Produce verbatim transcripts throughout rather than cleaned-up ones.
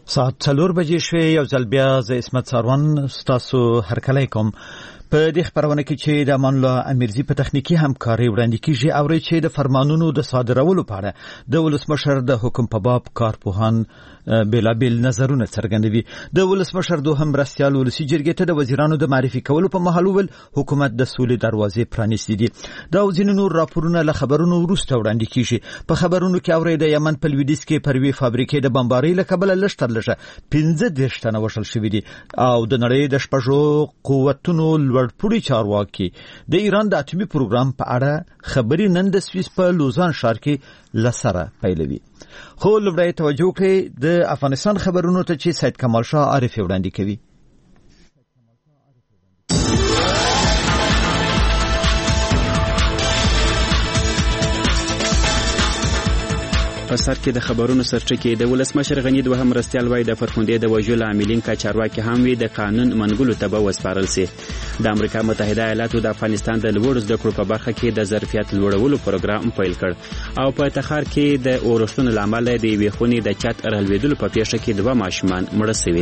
ساعت څلور بجې شوې. یو ځل بیا زه عصمت ساروان ستاسو هرکلی کوم. په دې خپرونه کې چې د امان الله امیرزي په تخنیکی همکاري وړاندې کیږي اوري چې د فرمانونو د صادرولو په اړه د ولسمشر د حکم په باب کارپوهان بېلابېل نظرونه څرګندوي. د ولسمشر دوهم مرستیال ولسي جرګې ته د وزیرانو د معرفي کولو په مهال وویل حکومت د سولې دروازې پرانیستې دي. دا او ځینې نور راپورونه له خبرونو وروسته وړاندې کیږي. په خبرونو کې اوري د یمن په لویدیځ کې پر یوې فابریکې د بمبارۍ له کبله لږ تر لږه پنځه دېرش تنه وژل شوي دي او د نړۍ د شپږو قوتونو لوړپوړي چارواکي د ایران د اټومي پروګرام په اړه خبري نن د سویس په لوزان ښار کې لسره پیلوي. خو لومړی توجه کړئ د افغانستان خبرونو ته چې سید کمال شاه عارف وړاندې کوي. په سر کې د خبرونو سرچکه د ولسمشر غنی دوهم مرستیال وای د فرخندې د وژلو عاملین کا چارواکي هم وي د قانون منګولو ته به وسپارل سي. د امریکا متحده ایالاتو د افغانستان د لوړ زده کړو په برخه کې د ظرفیت لوړولو پروګرام پیل کړ او په تخار کې د اورښتونو لامل د یوې خونې د چت رالوېدلو په پیښه کې دوه ماشومان مړه شوي.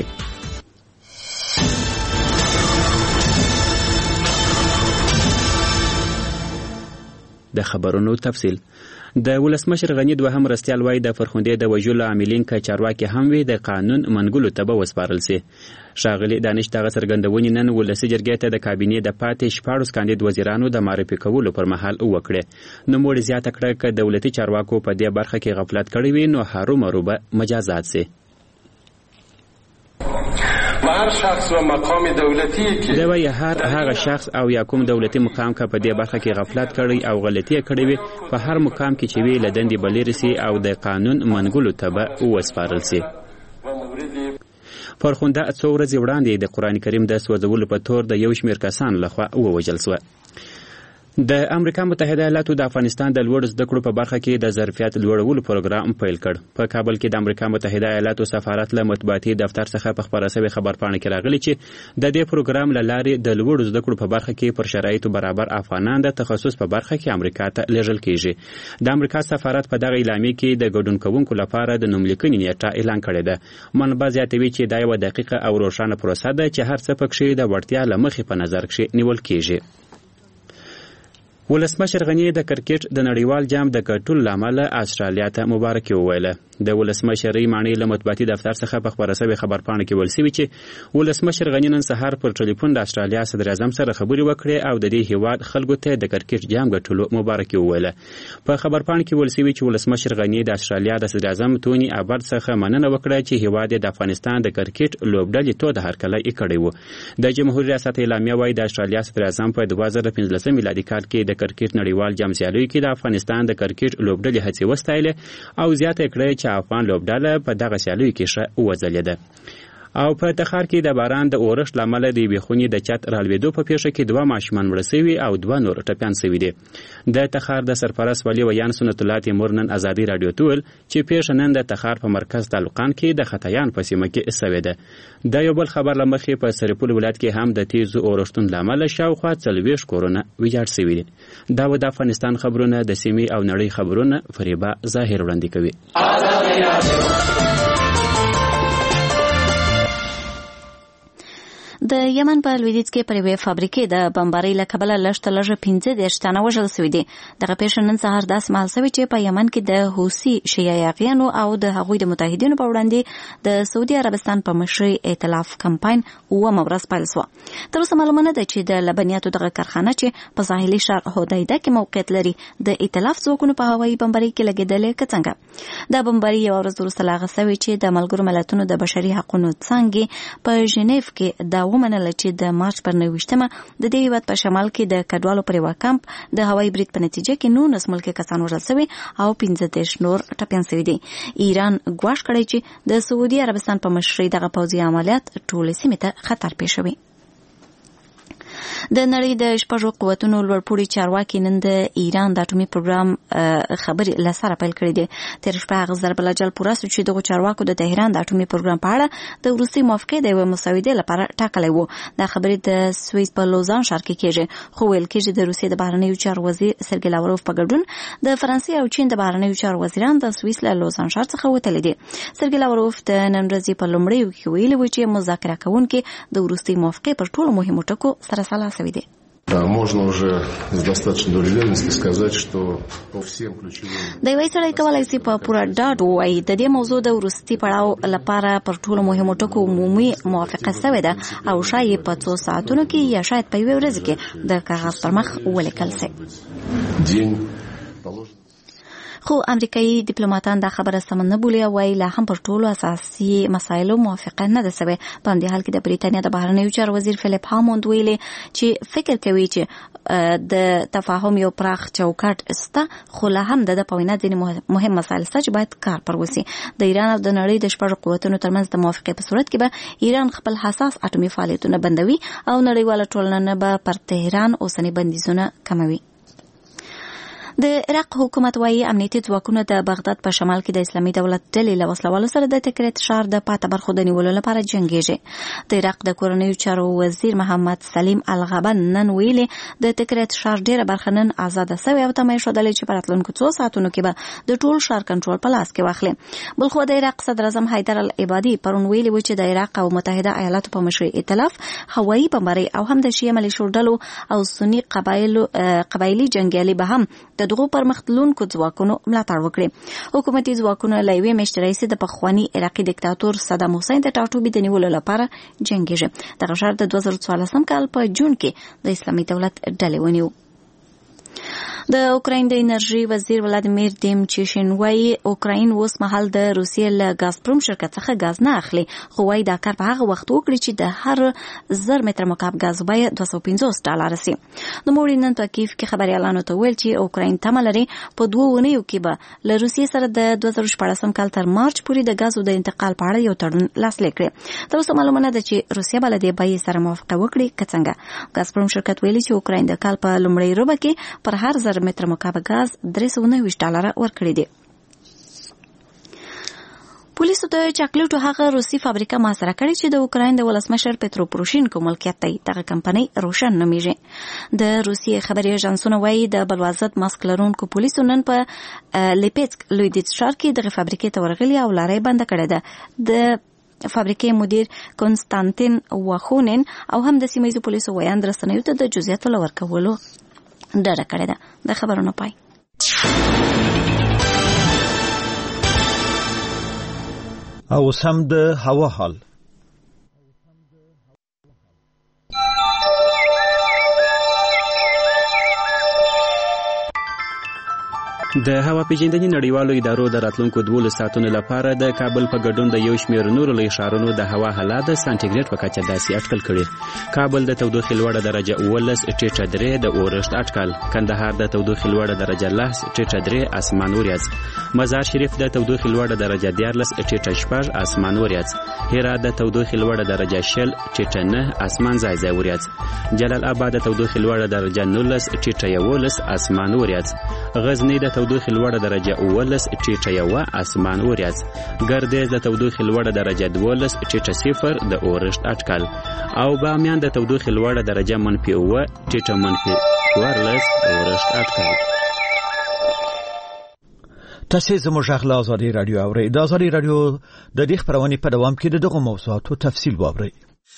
د خبرونو تفصیل. د ولسمشر غنی دوهم مرستیال وای د فرخندې د وژلو عاملین کا چارواکي هم وي د قانون منګولو ته به وسپارل سي. ښاغلي دانش دغه څرګندونې نن ولسي جرګې ته د کابینې د پاتې شپاړس کاندید وزیرانو د معرفي کولو پر مهال وکړه. نو موږ زیاته کړه ک دولتي چارواکو په دې برخه کې غفلت کړی وي نو هارو مروبه مجازات سي. هر شخص و مقام دولتی کې دا وی هر هغه شخص او یا کوم دولتي مقام کا په دې برخه کې غفلت کړی او غلطي کړی وي په هر مقام کې چې وی لدندې بلیرسي او د قانون منګولو ته به وسپارل سي. فرخنده څو ورځې وړاندې د قران کریم د سوځولو په تور د یو شمېر کسان لخوا ووژل شو. د امریکا متحده ایالاتو د افغانستان د لوړ زده کړو په برخه کې د ظرفیت لوړولو پروګرام پیل کړ. په کابل کې د امریکا متحده ایالاتو سفارت له مطبوعاتي دفتر څخه په خبره شوی خبرپاڼه کې راغلی چې د دې پروګرام له لارې د لوړ زده کړو په برخه کې پر شرایطو برابر افغانان د تخصص په برخه کې امریکا ته لیږل کیږي. د امریکا سفارت په دغه اعلامیه کې د ګډون کوونکو لپاره د نوملیکنې نیټه اعلان کړې ده. منبع زیاتوي چې دا یو دقیقه او روښانه پروسه ده چې هر څه پکې د وړتیا له مخې په نظر کې نیول کیږي. ولسمشر غنی د کرکټ د نړیوال جام د ګټلو لامل استرالیا ته مبارکي وویله. د ولسمشر معنی له مطبوعاتي دفتر څخه په خبره شوی خبرپاڼه کې ویل شوی چې ولسمشر غنی نن سهار پر ټلیفون د استرالیا صدر اعظم سره خبرې وکړې او د دې هیواد خلکو ته د کرکټ جام ګټلو مبارکي وویله. په خبرپاڼه کې ویل شوی چې ولسمشر غنی د استرالیا د صدر اعظم تونی ابرد څخه مننه وکړه چې هیواد د افغانستان د کرکټ لوبډلې ته د هرکلی کړی و. د جمهوریت ریاست اعلامیه وايي د استرالیا صدر اعظم په دوه زره پنځلسم میلادي کال کې د کرکټ نړیوال جام سیالیو کې د افغانستان د کرکټ لوبډلې هڅې وستایلې او زیاته کړې چې افغان لوبډله په دغه سیالیو کې ښه وځلېده. او په تخار کې د باران د اورښت لامل د یوې خونې د چت رالوېدو په پیښه کې دوه ماشومان مړه شوي او دوه نور ټپیان شوي دي. د تخار د سرپرست ولی ویان سنت الله تیمور نن ازادي راډیو ته ویل چې پیښه نن د تخار په مرکز تعلقان کې د خطایان په سیمه کې شوې ده. د یو بل خبر له مخې په سرپل ولایت کې هم د تیزو اورښتونو لامل شاوخوا څلوېښت کورونه ویجاړ شوي دي. دا و د افغانستان خبرونه د سیمې او نړۍ خبرونه فریبا ظاهر وړاندې کوي. د یمن په لویدیځ کې پر یوې فابریکې د بمبارۍ له کبله لږ تر لږه پنځه دېرش تنه وژل شوي دي. دغه پیښه نن سهار داسې مهال شوې چې په یمن کې د حوثي شیعه یاغیانو او د هغوی د متحدینو په وړاندې د سعودي عربستان په مشرۍ ائتلاف کمپاین اوومه ورځ پیل شوه. تر اوسه معلومه نه ده چې د لبنیاتو دغه کارخانه چې په ساحلي ښار حدیده کې موقعیت لري د ائتلاف ځواکونو په هوایي بمبارۍ کې لګېدلې که څنګه. دا بمبارۍ یوه ورځ وروسته له هغه شوې چې د ملګرو ملتونو د بشري حقونو څانګې په ژنیف کې دا ومنله چې د مارچ پر نویشتمه د دې هیواد په شمال کې د کډوالو پر یوه کمپ د هوایي برید په نتیجه کې نولس ملکي کسان وژل شوي او پنځه دېرش نور ټپیان شوي دي. ایران ګواښ کړی چې د سعودي عربستان په مشرۍ دغه پوځي عملیات ټولې سیمې ته خطر پېښوي. د نړۍ د شپږو قوتونو لوړپوړي چارواکي نن د ایران د اټومي پروګرام خبرې لسره پیل کړې دي. تیر شپه هغه ضرب الاجل پوره شو چې دغه چارواکو د تهران د اټومي پروګرام په اړه د وروستي موافقې د یوې مسودې لپاره ټاکلی و. دا خبرې د سویس په لوزان ښار کې کېږي، خو ویل کېږي د روسیې د بهرنیو چارو وزیر سرګی لاوروف په ګډون د فرانسې او چین د بهرنیو چارو وزیران د سویس له لوزان ښار څخه وتلي دي. سرګی لاوروف د نن ورځې په لومړیو کې ویلي و چې مذاکره کوونکي د وروستي موافقې پر ټولو مهمو ټکو سره سلا شوي دي. Да, можно уже с достаточной долей уверенности сказать, что по всем ключевым... د یوې سړی کولای شي په پوره ډاډ ووایي د دې موضوع د وروستي پړاو لپاره پر ټولو مهمو ټکو عمومي موافقه شوې ده او شاید په څو ساعتونو کې یا شاید په یوې ورځ کې د کاغذ پر مخ ولیکل شي. خو امریکایي ډیپلوماټان دا خبره سم نه بولي او وايي لا هم پر ټولو اساسي مسایلو موافقه نه ده شوې. په همدې حال کې د بریتانیا د بهرنیو چارو وزیر فلیپ هاموند ویلي چې فکر کوي چې د تفاهم یو پراخ چوکاټ شته، خو لا هم د په وینا ځینې مهم مسایل شته چې باید کار پر وشي. د ایران او د نړۍ د شپږو قوتونو ترمنځ د موافقې په صورت کې به ایران خپل حساس اټومي فعالیتونه بندوي او نړیواله ټولنه به پر تهران اوسنۍ بندیزونه کموي. د عراق حکومت وايي امنیتي ځواکونه د بغداد په شمال کې د اسلامي دولت ډلې له وسلوالو سره د تکریت ښار د پاته برخو د نیولو لپاره جنګیږي. د عراق د کورنیو چارو وزیر محمد سلیم الغبن نن ویلي د تکریت ښار ډیره برخه نن آزاده شوې او تمه یې ښودلې چې په راتلونکو څو ساعتونو کې به د ټول ښار کنټرول په لاس کې واخلي. بلخو د عراق صدر اعظم حیدر العبادي پرون ویلي و چې د عراق او متحده ایالاتو په مشرۍ ائتلاف هوایي بمبارۍ او هم د شیعه ملیشو ډلو او سني قبایلو قبایلي جنګیالي به هم د دغو پرمختلونکو ځواکونو ملاتړ وکړي. حکومتي ځواکونه له یوې میاشتې راهیسې د پخواني عراقي دیکتاتور صدام حسین د ټاټوبي د نیولو لپاره جنګیږي. دغه ښار د دوه زره څوارلسم کال په جون کې د اسلامي دولت ډلې ونیو. د اوکراین د انرژي وزیر ولادیمیر دیمچیشین وايي اوکراین اوس مهال د روسیې له غازپروم شرکت څخه غاز نه اخلي، خو وايي دا کار په هغه وخت وکړي چې د هر زر متر مکعب غاز بیه دوه سوه پنځوس ډالره سي. د موړي نن په کیف کې خبريالانو ته ویل چې اوکراین تمه لري په دوه اونیو کې به له روسیې سره د دوه زره شپاړسم کال تر مارچ پورې د غازو د انتقال په اړه یو تړون لاسلیک کړي. تر اوسه معلومه نه ده چې روسیه به له دې بیې سره موافقه وکړي که څنګه. غازپروم شرکت ویلي چې اوکراین د کال په لومړۍ ربع کې پر هر زر متر مکعب غاز درې سوه نهه ویشت ډالره ورکړي دي. پولیسو د چاکلیټو هغه روسي فابریکه محاصره کړې چې د اوکراین د ولسمشر پترو پروشینکو ملکیت دی. دغه کمپنۍ روشن نومیږي. د روسیې خبري اژانسونه وایي د بلوازت ماسک لرونکو پولیسو نن په لیپیسک لویدیټ ښار کې دغه فابریکې ته ورغلي او لارۍ بنده کړې ده. د فابریکې مدیر کنستانتین واخونین او هم د سیمه ییزو پولیسو ویاند رسنیو ته د جزئیاتو ورکولو ډډه کړې ده. د خبرونو پای. او سم د هوا حال. د هوا پیژندنې نړیوالو ادارو د راتلونکو دولس ساعتونو لپاره د کابل په ګډون د یو شمېر نورو لوی ښارونو د هوا حالات د سانتیګریډ په کچه داسې اټکل کړي. کابل د تودوخې لوړه درجه اوولس ټیټه درې د اورښت اټکل، کندهار د تودوخې لوړه درجه لس ټیټه درې اسمان وریځ، مزار شریف د تودوخې لوړه درجه دیارلس ټیټه شپږ اسمان وریځ، هرات د تودوخې لوړه درجه شل ټیټه نه اسمان ځای ځای وریځ، جلال آباد د تودوخې لوړه درجه نولس ټیټه یولس اسمان وریځ، غزنی د تودوخې لوړه درجه اولس ټیټه یوه اسمان وریځ، ګردیز د تودوخې لوړه درجه دولس ټیټه صفر د اورښت اټکل او بامیان د تودوخې لوړه درجه منفي اوه ټیټه منفي څوارلس اورښت اټکل. تاسو زموږ غږ له ازادي رادیو اورئ. د ازادي رادیو د دې خبرونې په دوام کې دغه موضوعاتو تفصیل واورئ.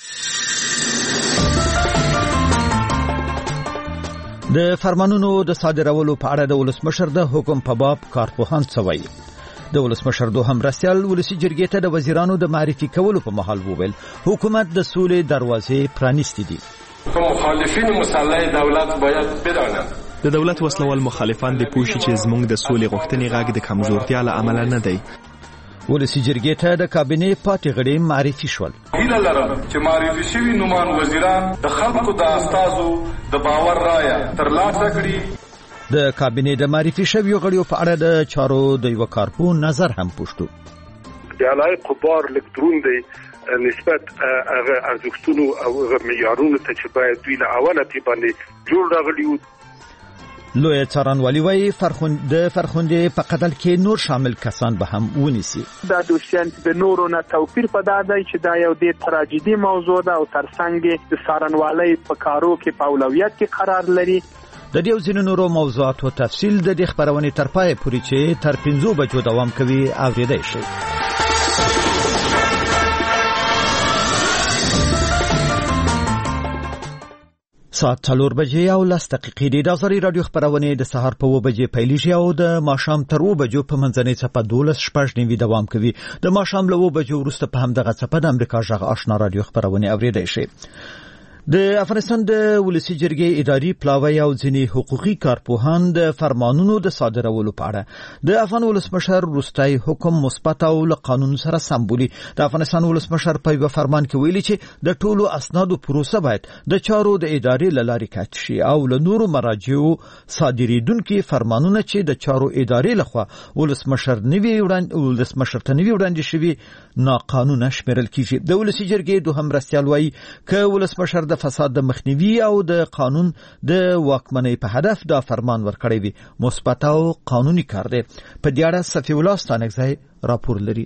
د فرمانونو د صادرولو په اړه د ولسمشر د حکم په باب کارپوهان څه وایي. د ولسمشر دوهم مرستیال ولسي جرګې ته د وزیرانو د معرفي کولو په مهال وویل حکومت د سولې دروازې پرانیستې دي. مخالفین مسلح دولت باید بدانند د دولت وسلوال مخالفان د پوښي چې زموږ د سولې غوښتنې غږ د کمزورتیا له امله نه دی. ولسي جرګې ته د کابینې پاتې غړي معرفي شول. هیله لرم چې معرفي شوي نومان وزیران د خلکو د استازو د باور رایه ترلاسه کړي. د کابینې د معرفي شویو غړیو په اړه د چارو د یو کارپون نظر هم پوښتو. د علای قبار الکترون دی نسبت هغه ارزښتونو او معیارونو ته چې باید دوی له اوله تی باندې جوړ راغلي وو. لوی څارنوالي وايي فرخوند د فرخوندې په قتل کې نور شامل کسان به هم ونیسي. دا دوشیان د نورو نه توپیر په دا دی چې دا یو د تراژیدي موضوع ده او ترڅنګ د څارنوالۍ په کارو کې په اولویت کې قرار لري. د دې ځینو نورو موضوعاتو تفصیل د دې خبرونې تر پای پورې چې تر پنځو بجو دوام کوي اوریدای شي. ساعت څلور بجې او لس دقیقې دي. د ازادي راډیو خبرونه د سهار په اوه بجې پیلېږي او د ماښام تر اوه بجو په منځنۍ څپه دولس شپږ نیمې دوام کوي. د ماښام له اوه بجو وروسته په همدغه څپه د امریکا غږ آشنا راډیو خبرونه اوریدای شي. د افغانستان د ولسی جرګې اداري پلاوی او ځینی حقوقي کارپوهان د فرمانونو د صادرولو په اړه د افغان ولسمشر روستای حکم مثبت او له قانون سره سمبولي. د افغانستان ولسمشر په یو فرمان کې ویلي چې د ټولو اسنادو پروسه باید د چارو د ادارې لارې کټ شي او له نورو مراجعو صادریدونکو فرمانونه چې د چارو ادارې لخوا ولسمشر نوی وړاندې ولسمشر ته نوی وړاندې شوی ناقانونه شمیرل کیږي. د ولسی جرګې دوهم مرستیال وایي ک ولسمشر د فساد د مخنیوي او د قانون د واکمنۍ په هدف دا فرمان ورکړی وي مثبت او قانوني کار دی. په دې اړه صفی الله ستانکزی راپور لري.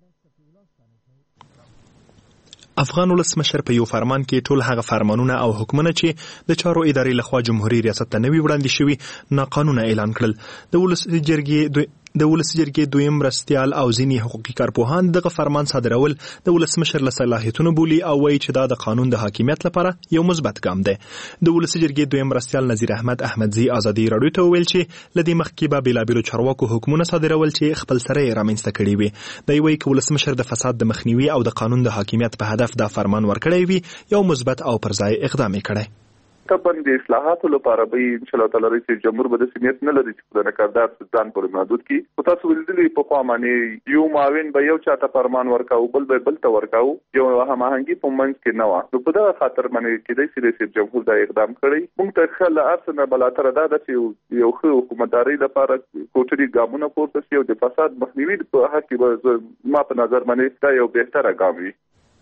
افغان ولسمشر په یو فرمان کې ټول هغه فرمانونه او حکمونه چې د چارو ادارې لخوا جمهوریت ریاست ته نوی وړاندې شوی ناقانونه اعلان کړل. د ولسی جرګې د ولسی جرګې دویم مرستیال او ځینی حقوقي کارپوهان دغه فرمان صادرول د ولسمشر له صلاحیتونو بولي او وایي چې دا د قانون د حاکمیت لپاره یو مثبت ګام دی. د ولسی جرګې دویم مرستیال نذیر احمد احمدزی ازادي راډیو ته ویل چې لدی مخکې به بلابلو چارواکو حکومتونه صادرول چې خپل سره یې رامنځته کړي وي. د یوې ک ولسمشر د فساد د مخنیوي او د قانون د حاکمیت په هدف دا فرمان ورکړی وي یو مثبت او پرځای اقدام کړي. طبعا د اصلاحاتو لپاره به ان شاء الله تعالی رئیس جمهور به د سمیت نه لري چې د کاردار ځان پر محدود کی او تاسو ولدلې په خوا باندې یو معاون به یو چاته فرمان ورکاو بل به بل ته ورکاو یو هماهنګي په منځ کې نه و. نو په دغه خاطر باندې کې د رئیس جمهور دا اقدام کړی. موږ ته خل ارسنه بلاتر دا د یو خو حکومتداري لپاره کوټري ګامونه پورته شي او د فساد مخنیوي په حق کې ما په نظر باندې دا یو بهتره ګام وي.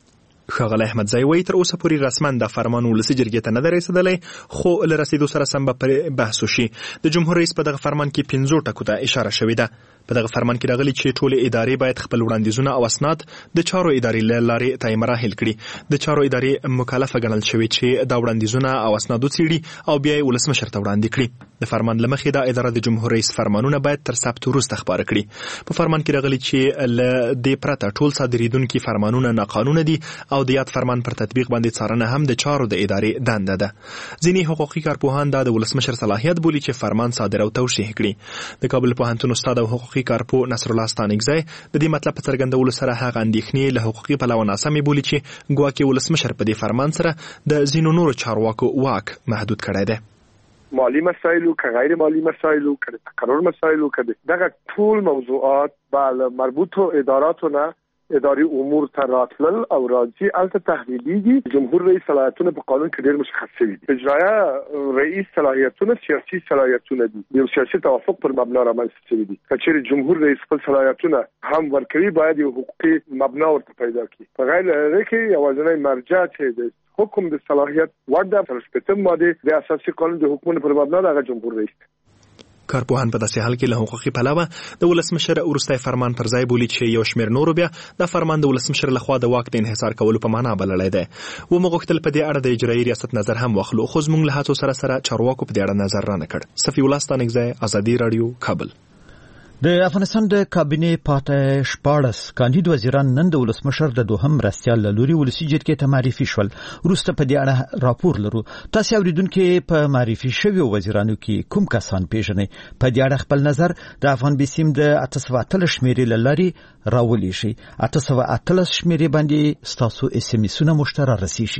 ښاغلی احمدزی وایي تر اوسه پورې رسما دا فرمان ولسي جرګې ته نه دی رسېدلی خو له رسېدو سره سم به پرې بحث وشي. د جمهور رئیس په دغه فرمان کې پنځو ټکو ته اشاره شوې ده. په دغه فرمان کې راغلي چې ټولې ادارې باید خپل وړاندیزونه او اسناد د چارو ادارې له لارې طی مراحل کړي. د چارو ادارې مکلفه ګڼل شوې چې دا وړاندیزونه او اسناد وڅېړي او بیا یې ولسمشر ته وړاندې کړي. د فرمان له مخې دا اداره د جمهور رئیس فرمانونه باید تر ثبت وروسته خپاره کړي. په فرمان کې راغلي چې له دې پرته ټول صادریدونکي فرمانونه ناقانونه دي او د یاد فرمان پر تطبیق باندې څارنه هم د چارو د ادارې دنده ده. ځینې حقوقي کارپوهان دا د ولسمشر صلاحیت بولي چې فرمان صادر او توشیح کړي. د کابل پوهنتون استاد او حقوقي کارپو نصر الله ستانکزی د دې مطلب په څرګندولو سره هغه اندېښنې له حقوقي پلوه ناسمې بولي چې ګواکې ولسمشر په دې فرمان سره د ځینو نورو چارواکو واک محدود کړی دی. مالی مسائلو که غیر مالی مسائلو که تقرر مسائلو که دغه ټول موضوعات بل مربوطو اداراتو نه اداري امور ته راتلل او راځي الته تحلیلیږي. جمهور رئیس صلاحیتونه په قانون کې ډېر مشخص شوي دي. اجرایه رئیس صلاحیتونه سیاسي صلاحیتونه دي. یو سیاسي توافق پر مبنا رامنځته شوي دي. کچېرې جمهور رئیس خپل صلاحیتونه هم ورکوي باید یو حقوقي مبنا ورته پیدا کړي. په غیر هغه کې یوازینی مرجع چې د حکم د صلاحیت ورده پر شپږم ماده د اساسي قانون د حکومت پر مبنا د جمهور رئیس. کارپوهان په داسې حال کې له حقوقي پلوه د ولسمشر وروستی فرمان پر ځای بولي چې یو شمېر نورو بیا دا فرمان د ولسمشر لخوا د واک د انحصار کولو په معنا بللی دی. ومو غوښتل په دې اړه د اجرایي ریاست نظر هم واخلو خو زموږ له هڅو سره سره چارواکو په دې اړه نظر رانه کړ. صفی الله ستانکزی ازادي راډیو کابل. د افغانستان د کابینې پاته شپاړس کاندید وزیران نن د ولسمشر د دوهم مرستیال له لوري ولسي جرګې ته معرفي شول. وروسته په دې اړه راپور لرو. تاسو اوریدونکو په معرفي شویو وزیرانو کې کوم کسان پیژنئ؟ په دې اړه خپل نظر د افغان بیسیم د اته سوه اتلس شمیرې له لارې راولي شي. اته سوه اتلس شمیرې باندې ستاسو اس ام اسونه مشترک رسیږي.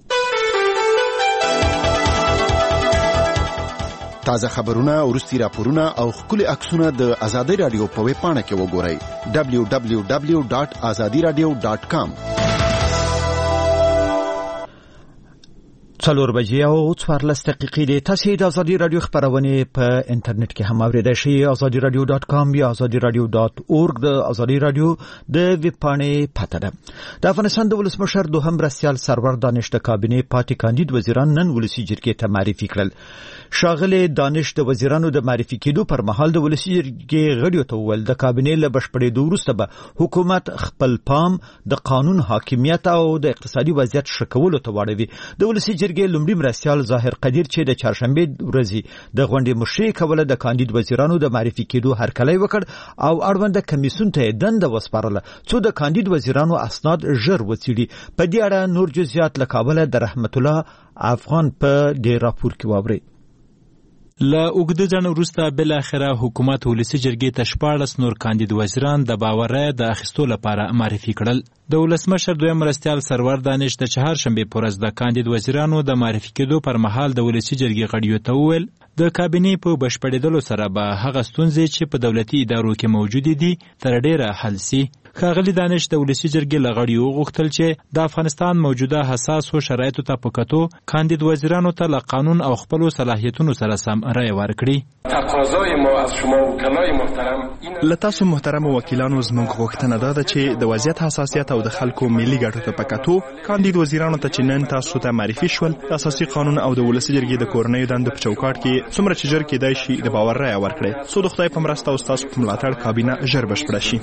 تازه خبرونه، ورستي راپورونه او خولي عکسونه د آزادۍ رادیو په ویب پاڼه کې وګورئ دبلیو دبلیو دبلیو ډاٹ آزادي رادیو ډاٹ کام. څلور بجې او څوارلس دقیقې دي. تاسو د ازادي رادیو خبرونه په انټرنیټ کې هم اوریدای شئ. ازادي رادیو ډاټ کام یا ازادي رادیو ډاټ اورګ د ازادي رادیو د ویب پاڼې پته ده. د افغانستان د ولسمشر دوهم مرستیال سرور دانش د کابینې پاتې کاندید وزیران نن ولسی جرګې ته معرفي کړل. شاغله دانش د وزیرانو د معرفي کېدو پر مهال د ولسی جرګې غړیو ته وویل د کابینې له بشپړېدو وروسته به حکومت خپل پام د قانون حاکمیت او د اقتصادي وضعیت ښه کولو ته واړوي. د ولسی جرګې لومړي مرستیال ظاهر قدیر چې د چهارشنبه ورځې د غونډې مشري کوله د کاندید وزیرانو د معرفي کېدو هرکلی وکړ او اړوند کمیسیون ته دنده وسپارله څو د کاندید وزیرانو اسناد ژر وڅېړي. په دې اړه نور جزئیات له کابل د رحمت الله افغان په دې راپور کې واوري. له اوږده ځنډ وروسته بالاخره حکومت ولسي جرګې ته شپاړس نور کاندید وزیران د باور رایې د اخیستو لپاره معرفي کړل. د ولسمشر دویم مرستیال سرور دانش د چهارشنبې په ورځ د کاندید وزیرانو د معرفي کېدو پر مهال د ولسي جرګې غړیو ته وویل د کابینې په بشپړېدلو سره به هغه ستونزې چې په دولتي ادارو کې موجودې دي تر ډېره حل سي. ښاغلي دانش د ولسي جرګې له غړیو وغوښتل چې د افغانستان موجوده حساسو شرایطو ته په کتو کاندید وزیرانو ته له قانون او خپلو صلاحیتونو سره سم رایه ورکړي. تقاضای ما از شما وکلای محترم له تاسو محترم وکیلانو زموږ غوښتنه دا ده چې د وضعیت حساسیت او د خلکو ملي ګټو ته په کتو کاندید وزیرانو ته چې نن تاسو ته معرفي شول د اساسي قانون او د ولسي جرګې د کورنیو دندو په چوکاټ کې څومره چې ژر کېدای شي د باور رایه ورکړي څو د خدای په مرسته او ستاسو په ملاتړ کابینه ژر بشپړه شي.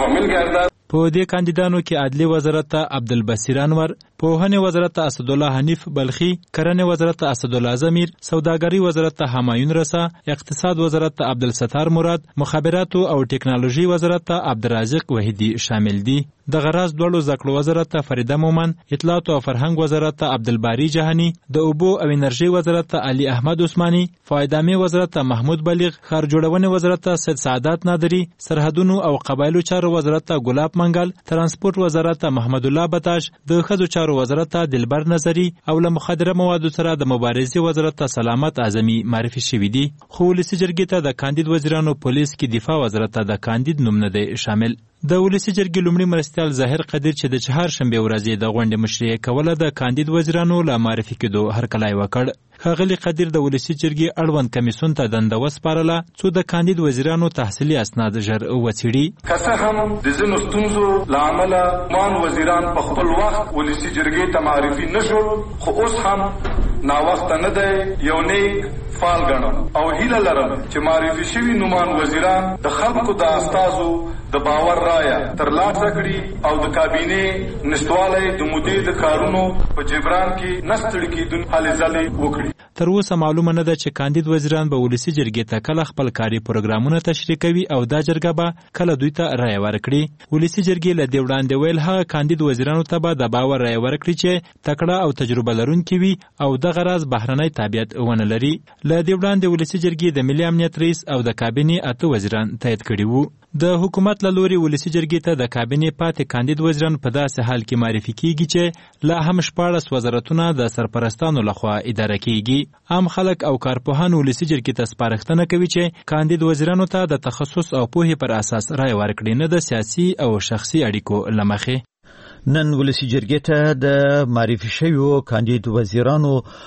په دې کاندیدانو کې عدلي وزارت ته عبدالبصیر انور، پوهنې وزارت ته اسدالله حنیف بلخي، کرنې وزارت ته اسدالله زمیر، سوداګرۍ وزارت ته همایون رسا، اقتصاد وزارت ته عبدالستار مراد، مخابراتو او ټکنالوژي وزارت ته عبدالرازق وحیدی شامل دي. د غراز دوړو زکړو وزارت ته فریده مومن، اطلاعات او فرهنګ وزارت ته عبدالباری جهانی، د اوبو او انرژي وزارت ته علي احمد عثماني، فایدامي وزارت ته محمود بلیغ، خار جوړونې وزارت ته سید سعادت نادری، سرحدونو او قبایلو چارو وزارت ته ګلاب منګل، ترانسپورت وزارت ته محمد الله بتاش، د ښځو چارو وزارت ته دلبر نظری او له مخدره موادو سره د مبارزې وزارت ته سلامت اعظمي معرفي شوي دي. خو ولسي جرګې ته د کاندید وزیرانو پولیس کې دفاع وزارت ته د کاندید نوم نه دی شامل. د ولسي جرګې لومړي مرستیال ظاهر قدیر چې د چهارشنبې ورځې د غونډې مشري کوله د کاندید وزیرانو له معرفي کېدو هرکلی وکړ. ښاغلي قدیر د ولسي جرګې اړوند کمیسیون ته دنده وسپارله څو د کاندید وزیرانو تحصیلي اسناد ژر وڅېړي. که څه هم د ځینو ستونزو له امله مان وزیران په خپل وخت ولسي جرګې ته معرفي نه شول، خو اوس هم ناوخته نه دی. یو نیک فعال ګڼم او هیله لرم چې معرفي شوي نومان وزیران د خلکو د استازو د باور رایه ترلاسه کړي او د کابینې نشتوالی د مودې د کارونو په جبران کې نه ستړي کېدونکې هلې ځلې وکړي. تر اوسه معلومه نه ده چې کاندید وزیران به ولسي جرګې ته کله خپل کاري پروګرامونه تشریح کوي او دا جرګه به کله دوی ته رایه ورکړي. ولسي جرګې له دې وړاندې ویل هغه کاندید وزیرانو ته به د باور رایه ورکړي چې تکړه او تجربه لرونکي وي او دغه راز بهرنی تابعیت ونه لري. له دې وړاندې ولسي جرګې د ملي امنیت رئیس او د کابینې اته وزیران تایید کړي وو. د حکومت له لوري ولسي جرګې ته د کابینې پاتې کاندید وزیران په داسې حال کې معرفي کیږي چې لا هم شپاړس وزارتونه د سرپرستانو لخوا اداره کیږي. عام خلک او کارپوهان ولسي جرګې ته سپارښتنه کوي چې کاندید وزیرانو ته د تخصص او پوهې پر اساس رایه ورکړي، نه د سیاسي او شخصي اړیکو له مخې. نن ولسي جرګې ته د معرفي شویو کاندید وزیرانو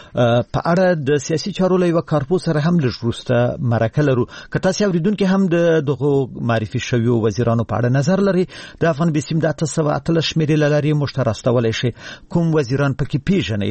په اړه د سیاسي چارو له یوه کارپو سره هم لږ وروسته مرکه لرو. که تاسې اورېدونکي هم د دغو معرفي شویو وزیرانو په اړه نظر لري، د افغان بیسیم د اته سوه اتلس شمېرې له لارې موږ ته راستولی شئ. کوم وزیران پکې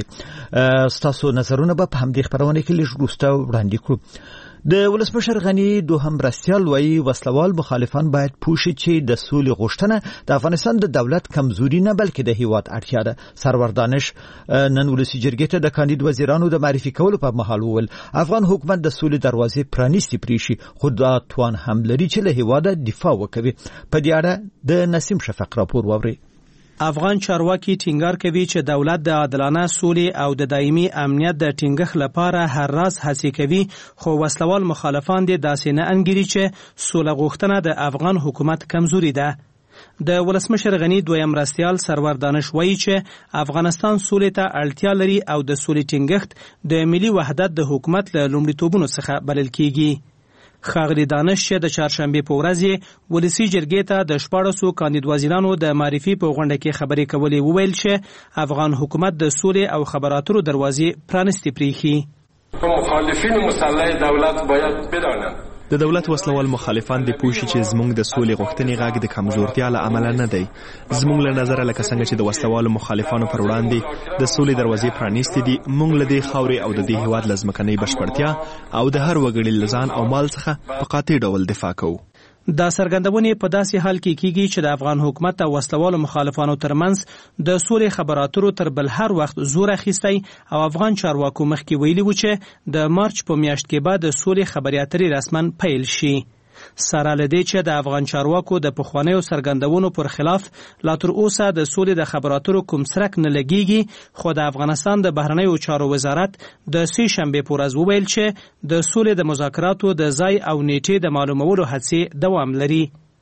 پیژنئ؟ ستاسو نظرونه به په همدې خپرونه کې لږ وروسته وړاندې کړو. د ولسمشر غني دوهم مرستیال وایي وسلوال مخالفان باید پوه شي چې د سولې غوښتنه د افغانستان د دولت کمزوري نه بلکې د هیواد اړتیا ده. سرور دانش نن ولسي جرګې ته د کاندید وزیرانو د معرفي کولو په مهال وویل افغان حکومت د سولې دروازې پرانیستې پرېښي، خو دا توان هم لري چې له هیواده دفاع وکوي. په دې اړه د نسیم شفق راپور واورئ. افغان چارواکي ټینګار کوي چې دولت د عادلانه سولې او د دایمي امنیت د ټینګښت لپاره هر راز هڅې کوي، خو وسلوال مخالفان دې داسې نه انګیري چې سوله غوښتنه د افغان حکومت کمزوري ده. د ولسمشر غني دویم مرستیال سرور دانش وایي چې افغانستان سولې ته اړتیا لري او د سولې ټینګښت د ملي وحدت د حکومت له لومړیتوبونو څخه بلل کیږي. ښاغلي دانش چې د چهارشنبې په ورځ ولسي جرګې ته د شپاړسو کاندید وزیرانو د معرفي په غونډه کې خبرې کولې وویل چې افغان حکومت د سولې او خبراتو دروازې پرانستې پریښي. مخالفین مسلح دولت باید بدانند د دولت وسلوال مخالفان د پوښي چې زموږ د سولې غوښتنې غږ د کمزورتیا له امله نه دی. زموږ له نظره لکه څنګه چې د وسلوالو مخالفانو پر وړاندې د سولې دروازې پرانیستې دي، موږ له دې خاورې او د دې هیواد له ځمکنۍ بشپړتیا او د هر وګړي له ځان او مال څخه په قاطع ډول دفاع کوو. دا څرګندونې په داسې حال کې کیږي چې د افغان حکومت او وسلوالو مخالفانو ترمنځ د سولې خبراتو تر بل هر وخت زور اخیستی او افغان چارواکو مخکې ویلي و چې د مارچ په میاشت کې به د سولې خبرې اترې رسما پیل شي. سره لدې چې د افغان چارواکو د پخوانیو څرګندونو پر خلاف لا تر اوسه د سولې د خبراتو کوم سرک نه لګیږي، خو د افغانستان د بهرنیو چارو وزارت د سې شنبې په ورځ وویل چې د سولې د مذاکراتو د ځای او نیټې د معلومولو هڅې دوام لري.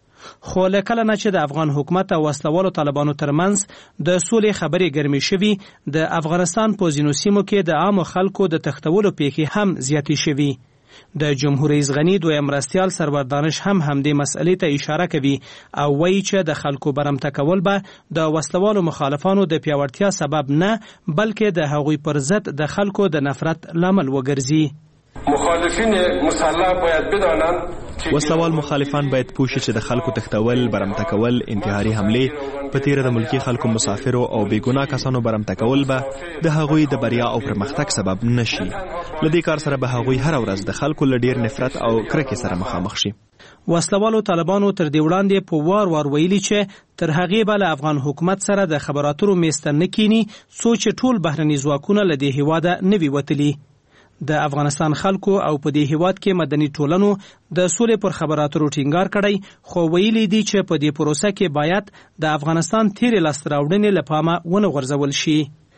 خو له کله نه چې د افغان حکومت او وسلوالو طالبانو ترمنځ د سولې خبرې ګرمې شوي، د افغانستان په ځینو سیمو کې د عامو خلکو د تښتولو پیښې هم زیاتې شوي. د جمهور رئیس غنی دویم مرستیال سرور دانش هم همدې مسئلې ته اشاره کوي او وایي چې د خلکو برمته کول به د وسلوالو مخالفانو د پیاوړتیا سبب نه بلکې د هغوی پر ضد د خلکو د نفرت لامل وګرځي. مخالفین مسلح باید بدانند وسلوال مخالفان باید پوښي چې د خلکو تښتول، برمته کول، انتحاري حملې، په تیره د ملکی خلکو مسافرو او بیګناه کسانو برمته کول به د هغوی د بریا او پرمختګ سبب نشي. له دې کار سره به هغوی هر ورځ د خلکو له ډیر نفرت او کرکې سره مخامخ شي. وسلوالو طالبانو تر دې وړاندې په وار وار ویلي چې تر هغې به له افغان حکومت سره د خبراتو میز ته نه کینی څو چې ټول بهرني ځواکونه له دې هیواده نه وي وتلي. د افغانستان خلکو او په دې هیواد کې مدني ټولنو د سولې پر خبراتو ټینګار کړی، خو ویلي دي چې په دې پروسه کې باید د افغانستان تیرې لاسته راوړنې له پامه ونه غورځول شي.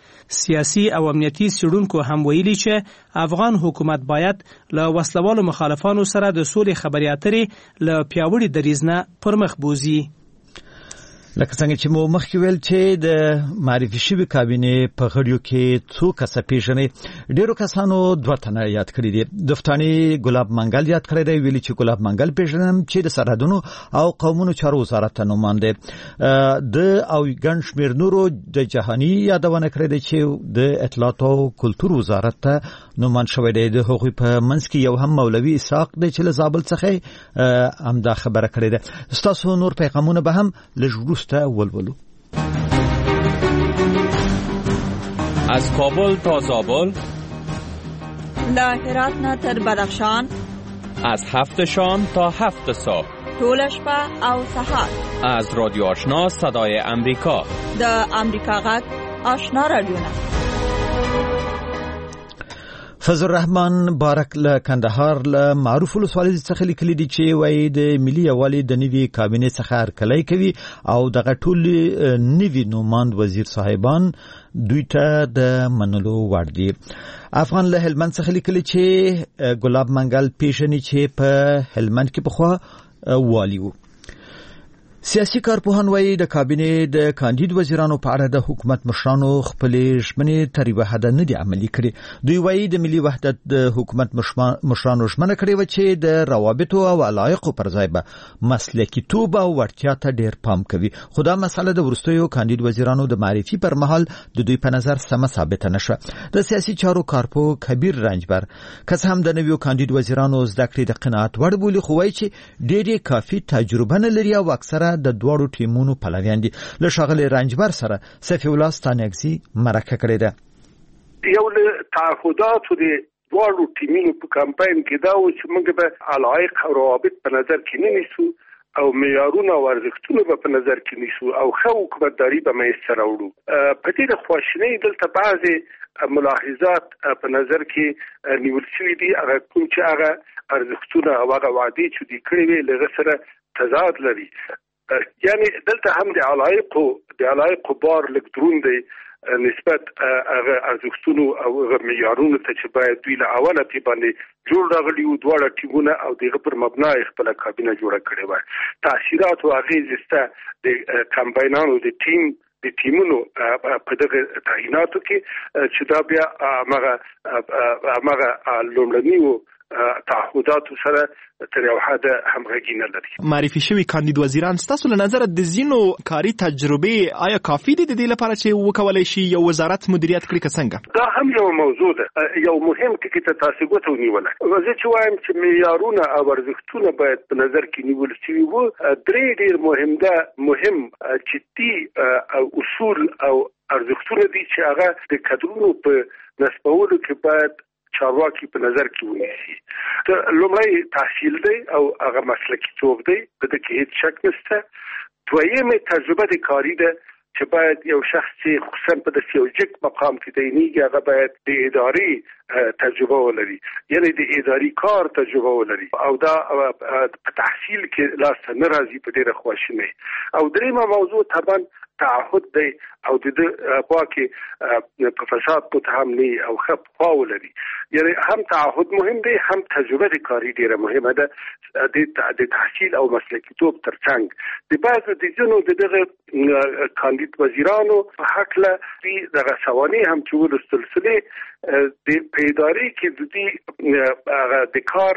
سیاسي او امنیتي څېړونکو هم ویلي چې افغان حکومت باید له وسلوالو مخالفانو سره د سولې خبرې اترې له پیاوړي دریځ نه پر مخ بوزي. لکه څنګه چې مو مخکې ویل چې د معرفي شوي کابینې په غړیو کې څو کسه پیژنې، ډیرو کسانو دوه تنه یاد کړي دي. دفتاني ګلاب منګل یاد کړی دی، ویلي چې ګلاب منګل پیژنم چې د سرحدونو او قومونو چارو وزارت ته نوماند د او ګڼ شمېر نورو د جهاني یادونه کړې ده چې د اطلاعات او کلتور وزارت ته نوماند شوی دی. د هغوی په منځ کې یو هم مولوي اسحاق دی چې له زابل څخه همدا خبره کړې ده. ستاسو نور پیغامونه به هم لږ ولولو. از کابل تا زابل، له هرات نه تر بدخشان، از هفت شام تا هفت صبح، ټول شپه او سحر، از رادیو آشنا صدای امریکا، د امریکا غږ آشنا رادیو. فضل الرحمن بارک له کندهار له معروف ولسوالۍ څخه لیکلي دي چې وایي د ملي یووالي د نوي کابینې څخه هرکلی کوي او دغه ټول نوي نوماند وزیر صاحبان دوی ته د منلو وړ دي. افغان له هلمند څخه لیکلي چې ګلاب منګل پیژني چې په هلمند کې پخوا والي و. سیاسي کارپوهان وایي د کابینې د کاندید وزیرانو په اړه د حکومت مشرانو خپلې ژمنې تر یوه حده نه دي عملي کړې. دوی وایي د ملي وحدت د حکومت مشرانو ژمنه کړې وه چې د روابطو او علایقو پر ځای به مسلکیتوب او وړتیا ته ډېر پام کوي، خو دا مسله د وروستیو کاندید وزیرانو د معرفي پر مهال د دوی په نظر سمه ثابته نه شوه. د سیاسي چارو کارپوه کبیر رنجبر که څه هم د نویو کاندید وزیرانو زده کړې د قناعت وړ بولي، خو وایي چې ډېرې کافي تجربه نه لري او اکثره د دوړو ټیمونو پلویان دي. له ښاغلي رنجبر سره صفي الله ستانکزي مرکه کړې ده. یو له تعهداتو د دوړو ټیمونو په کمپاین کې دا و چې موږ به علایق او روابط په نظر کې نه نیسو او معیارونه او ارزښتونه به په نظر کې نیسو او ښه حکومتداري به منځته راوړو. په دې د خواشینۍ دلته بعضې ملاحظات په نظر کې نیول شوي دي، هغه کوم چې هغه ارزښتونه او هغه وعدې چې دوی کړې وې له هغه سره تضاد لري. یعنی دلته هم د علایقو د علایقو بار لږ دروند دی نسبت هغه ارزښتونو او هغه معیارونو ته چې باید دوی له اوله پې باندې جوړ راغلي وو دواړه ټیمونه او د هغه پر مبنا یې خپله کابینه جوړه کړې وه. تاثیرات او اغېزې شته د کمباینانو د ټیم د ټیمونو په دغه تعیناتو کې چې دا بیا هماغه هماغه لومړنیو تعهداتو سره تر یو حد همغږي نه لري. معرفي شوي کاندید وزیران ستاسو له نظر د زینو کاري تجربه آیا کافي دي د دې لپاره چې وکولای شي یو وزارت مدیریت کړي که څنګه؟ دا هم یو موضوع ده، یو مهم ټکی ته تاسو ګوتو نیولای. زه چې وایم چې معیارونه او ارزښتونه باید په نظر کې نیول شي وو. درې ډیر مهم ده، مهم چې دي اصول او ارزښتونه دي چې هغه د کډرونو په نسبولو کې باید چارواکي په نظر کې ونیسي. لومړی تحصیل دی او هغه مسلکي توب دی، په دې کې هیڅ شک نشته. دویمه تجربه د کاری ده چې باید یو شخص چې خصوصا په داسې یو جګ مقام کې تعینېږي هغه باید د اداري تجربه ولري، یعنی د اداري کار تجربه ولري او دا په تحصیل کې لاس نه راځي په ډېره خواشینۍ. او دریمه موضوع طبعا تعهد دی او د باقي په فساد متهم نه او خپ خواو لري. یعنی هم تعهد مهم دی، هم تجربه د کاری ډیره مهمه ده د تحصیل او مسلکي توب ترڅنګ. د بعضو د ځینو دغه کاندید وزیرانو په هکله دغه سوانح هم چې ولوستل سوې د پیداري کې د دې د کار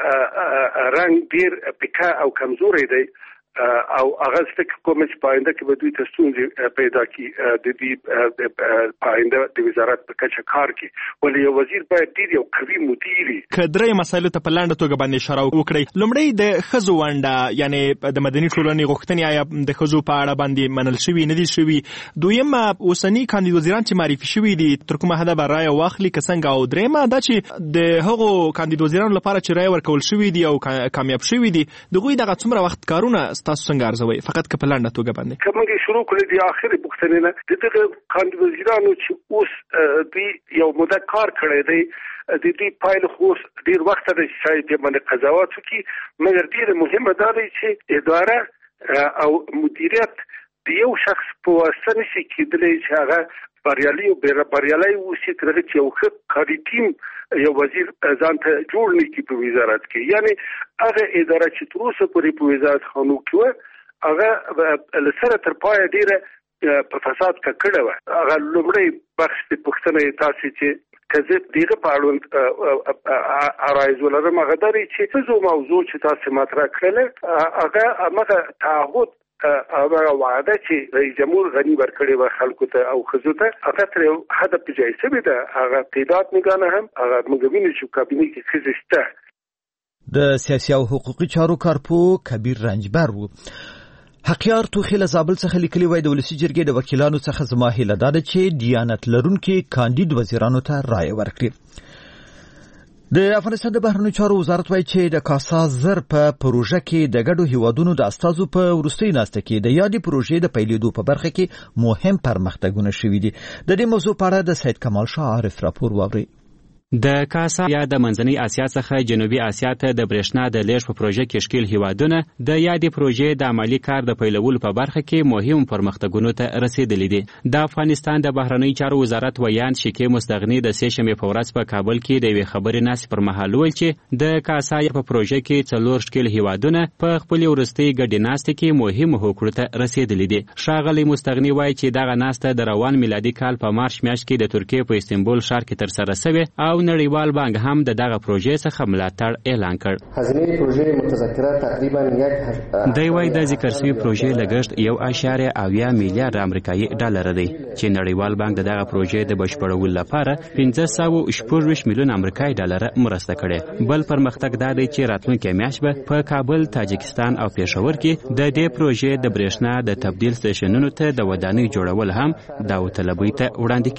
رنګ ډیر پیکا او کمزوري دی او هغه فکر کوم چې پاینده کې به دوی ته ستونزې پیدا کړي د دې پاینده د وزارت په کچه کار کې. ولې یو وزیر باید ډیر یو قوي مدیر وي. که درې مسایلو ته په لاندې توګه باندې اشاره وکړئ. لومړی د ښځو ونډه، یعنی د مدني ټولنې غوښتنې آیا د ښځو په اړه باندې منل شوي نه دي شوي؟ دویمه اوسني کاندید وزیران چې معرفي شوي دي تر کومه حده به رایه واخلي که څنګه؟ او دریمه دا چې د هغو کاندید وزیرانو لپاره چې رایه ورکول شوي دي او کامیاب شوي دي دغوی دغه څومره وخت کارونه تاسو څنګه ارزوي؟ فقط که په لاندې توګه باندې کومه شروع کړې د اخر پوښتنې نه د دغه کاندید وزیرانو چې اوس دی یو مده کار کړی دی د دې پایل خو ډیر وخت د شاید باندې قضاوت وکړي، مګر ډیر مهمه ده چې اداره او مدیریت د یو شخص په واسطه نشي کېدلی چې هغه بریالي او بریالي وشي تر هغه چې یو ښه کاري ټیم یو وزیر ځان ته جوړ نه کړي په وزارت کې. یعنی هغه اداره چې تر اوسه پورې په وزارت خانو کې هغه لسره تر پای ډیره په فساد ککړه و. هغه لومړی بخش د پښتنې تاسو چې کزه دیغه په اړوند ارایز ولرم هغه درې چې څه موضوع چې تاسو مطرح کړل هغه هغه تعهد هغه وعده چې رئیس جمهور غنی ورکړي و خلکو ته او خزو ته هغه تر حد په ځای سوي ده. هغه تعداد نگانه هم هغه موږ وینو چې کابینه کې خزسته. د سیاسي او حقوقي چارو کارپو کبیر رنجبر وو. حقیار توخی له زابل څخه لیکلي وای د ولسی جرګې د وکیلانو څخه زما هیله ده چې دیانت لرونکي کاندید وزیرانو ته رائے ورکړي. د افغانستان د بهرنیو چارو وزارت وایي چې د کاسا زر په پروژه کې د ګډو هیوادونو د استازو په وروستۍ ناسته کې د یادې پروژې د پیلېدو په برخه کې مهم پرمختګونه شوي دي. د دې موضوع په اړه د سید کمال شاه عارف راپور واورئ. د کاسا یا د منځنۍ اسیا څخه جنوبي اسیا ته د برېښنا د لیږد په پروژه کې شکیل هیوادونه د یادې پروژې د عملی کار د پیلولو په برخه کې مهم پرمختګونو ته رسیدلي دي. د افغانستان د بهرنیو چارو وزارت ویان شکیل مستغنی د سې شنبې په ورځ په کابل کې د یوې خبرې ناسې پر مهال وویل چې د کاسا په پروژه کې څلور شکیل هیوادونه په خپلې وروستۍ ګډې ناستې کې مهمو هوکړو ته رسیدلي دي. ښاغلی مستغنی وایي چې دغه ناسته د روان میلادي کال په مارچ میاشت کې د ترکیې په استنبول ښار کې ترسره شوې او نړیوال بانک هم د دغه پروژې څخه ملاتړ اعلان کړ. هزینه پروژې متذکره تقریبا یک دی وای د ذکر شوی پروژې لګښت یو اشاریه اویا میلیارډ امریکایي ډالر دی چې نړیوال بانک د دغه پروژې د بشپړولو لپاره پنځه سوه شپږ میلیون امریکایي ډالر مرسته کړې. بل پرمختګ دا دی چې راتلونکي میاشت به په کابل، تاجکستان او پېښور کې د دې پروژې د برېښنا د تبدیل سټیشنونو ته د ودانۍ جوړول هم داوطلبۍ ته وړاندې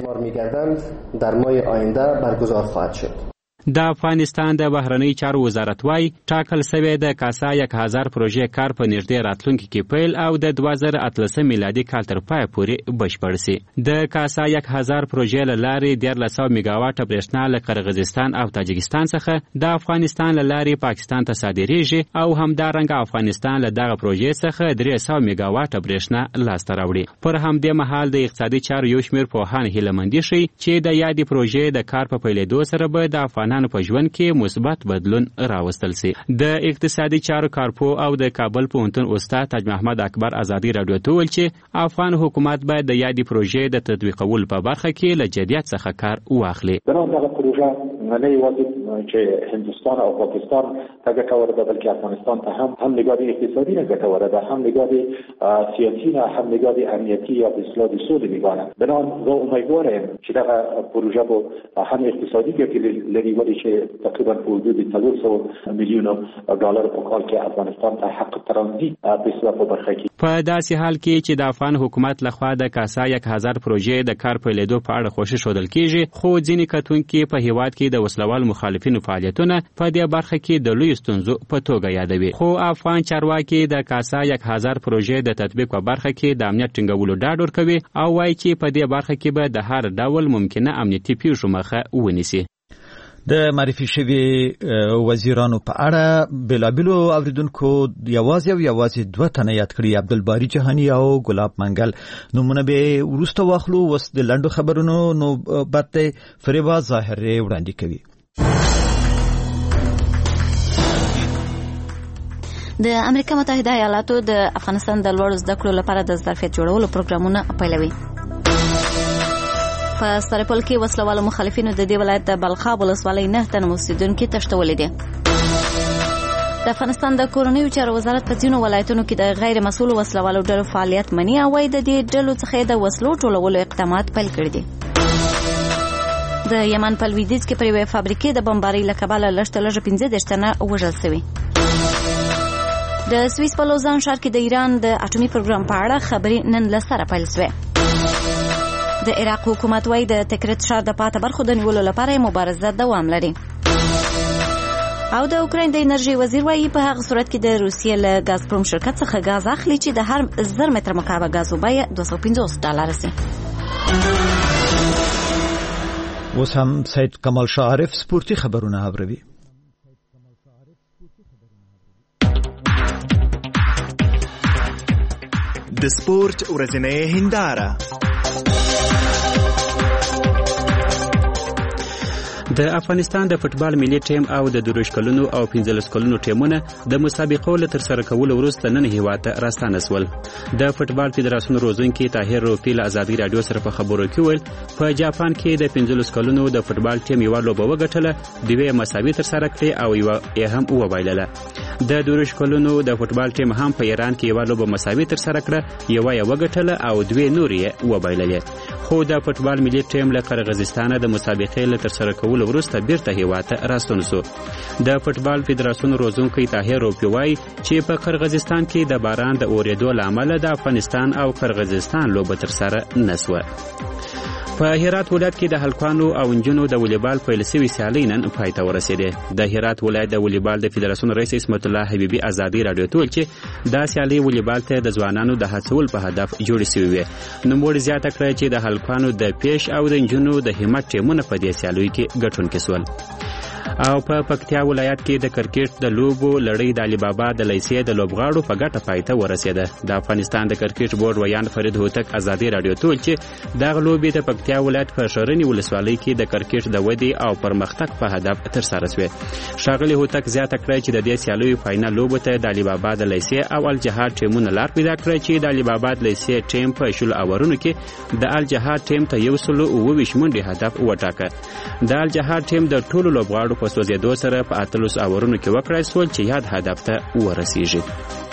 کیږي. در ماه آینده برگزار خواهد شد. د افغانستان د بهرنیو چارو وزارت وايي ټاکل شوی د کاسا یک هزار پروژې کار په نږدې راتلونکي کې پیل او د دوه زره اتلسم میلادي کال تر پای پورې بشپړ شي. د کاسا یک هزار پروژې له لارې دیارلس سوه میګاواټه برېښنا له قرغیزستان او تاجکستان څخه د افغانستان له لارې پاکستان ته صادریږي او همدارنګه افغانستان له دغه پروژې څخه درې سوه میګاواټه برېښنا لاسته راوړي. پر همدې مهال د اقتصادي چارو یو شمېر پوهان هیلهمندي ښیي چې د یادې پروژې د کار په پیلېدو سره به د افغان په ژوند کې مثبت بدلون راوستل سي. د اقتصادي چارو کارپو او د کابل پوهنتون استاد تاج محمد اکبر ازادي رادیو ته ویل چې افغان حکومت باید د یادې پروژې د تطبیقولو په برخه کې له جدیت څخه کار واخلي. دغه پروژه نه یوازې چې هندستان او پاکستان ته ګټوره ده، بلکې افغانستان ته هم هم نگاه اقتصادی نه ګټوره ده، هم نگاه سیاسی نه، هم نگاه امنیتی یا به اصطلاح سولې نگاه نه. بنان زه امیدوارم چې دغه پروژه به هم اقتصادي ګټې لري، ولې چې تقریبا په حدود څلور سوه میلیون ډالر په کال کې افغانستان ته حق ترانزیت په اصطلاح په برخه کې. په داسې حال کې چې د افغان حکومت لخوا د کاسا یک هزار پروژې د کار پیلېدو په اړه خوښي ښودل کیږي، خو ځینې کتونکي په هیواد کې د وسلوال مخالفینو فعالیتونه په دې برخه کې د لوی ستونزو په توګه یادوي. خو افغان چارواکي د کاسا یک هزار پروژې د تطبیق په برخه کې د امنیت ټینګولو ډاډ ورکوي او وایي چې په دې برخه کې به د هر ډول ممکنه امنیتي پیښو مخه ونیسي. د معرفي شوی وزیرانو په اړه بلابلو اوریدونکو یوازې او یوازې دوه تنه یاد کړي، عبدالباری جهانی او ګلاب منګل. نومونه به ورسته واخلو. وس د لنډو خبرونو نوبت فریبا ظاهر وړاندې کوي. د امریکا متحده ایالاتو د افغانستان د لوړ زده کړو لپاره د ظرفیت جوړولو پروګرامونه پیلوي. په سرپل کې وسلوالو مخالفینو د دې ولایت د بلخاب ولسوالۍ نه تنه اوسیدونکي تښتولي دي. د افغانستان د کورنیو چارو وزارت په ځینو ولایتونو کې د غیر مسؤل وسلوالو ډلو فعالیت مني او وايي د دې ډلو څخه د وسلو ټولولو اقدامات پیل کړي دي. د یمن په لویدیځ کې پر یوې فابریکې د بمبارۍ له کبله لږ تر لږه پنځه دېرش تنه وژل شوي. د سویس په لوزان ښار کې د ایران د اټومي پروګرام په اړه خبرې نن له سره پیل شوې. د عراق حکومت وايي د تکریت ښار د پاته برخو د نیولو لپاره مبارزه دوام لري. او د اوکراین د انرژي وزیر وايي په هغه صورت کې د روسیې له ګازپروم شرکت څخه ګاز اخلي چې د هر زر متر مکعب ګازو بیه دوه سوه پنځوس ډالر سي. اوس هم سید کمال شاه عارف سپورتي خبرونه اوري. د سپورت ورځنۍ هنداره. د افغانستان د فوتبال ملي ټیم او د درویش کلونو او پنځلس کلونو ټیمونه د مسابقو له ترسره کولو وروسته نن هیواد ته راستانه سول. د فوتبال فدراسیون روزونکي طاهر روفي له ازادي رادیو سره په خبرو کې ویل په جاپان کې د پنځلس کلونو د فوتبال ټیم یو لوبه وګټله، دوی مساوي ترسره کړې او یو هم وبایلله. د درویش کلونو د فوتبال ټیم هم په ایران کې یو لوبه مساوي ترسره کړه، یو یې وګټله او دوی نور یې وبایلله. خو د فوتبال ملي ټیم له قرغیزستان د مسابقې له ترسره کولو وروسته بیرته هیواد ته راستون سو. د فوتبال فدراسیون روزونکي طاهر روفي وايي چې په قرغیزستان کې د باران د اورېدو له امله د افغانستان او قرغیزستان لوبه ترسره نسوه. په هرات ولایت کې د هلکانو او انجونو د والیبال پیل شوې سیالۍ نن پای ته ورسېدې. د هرات ولایت د والیبال د فدراسیون رئیس اسمت الله حبیبي ازادي رادیو ته ویل چې دا سیالۍ والیبال ته د ځوانانو د هڅول په هدف جوړې شوې وې. نوموړي زیاته کړه چې د هلکانو د پیش او د انجونو د همت ټیمونه په دې سیالیو کې ګټونکي سول. او په پکتیا ولایت کې د کرکټ د لوبو لړۍ د علي بابا د لیسې د لوبغاړو په ګټه پای ته ورسېده. د افغانستان د کرکټ بورډ ویان فرید هوتک ازادي رادیو ته ویل چې دغه لوبې د پکتیا ولایت په شرنی ولسوالۍ کې د کرکټ د ودې او پرمختګ په هدف ترسره شوې. ښاغلي هوتک زیاته کړه چې د دې سیالیو فاینل لوبه ته د علي بابا د لیسې او الجهاد ټیمونه لار پیدا کړه چې د علي بابا د لیسې ټیم په شل اورونو کې د الجهاد ټیم ته یو سل او اووه منډې هدف وټاکه. د الجهاد ټیم د ټولو لوبغاړو په سوځېدو سره په اتلس اورونو کې وکړای سول چې یاد هدف ته ورسیږي.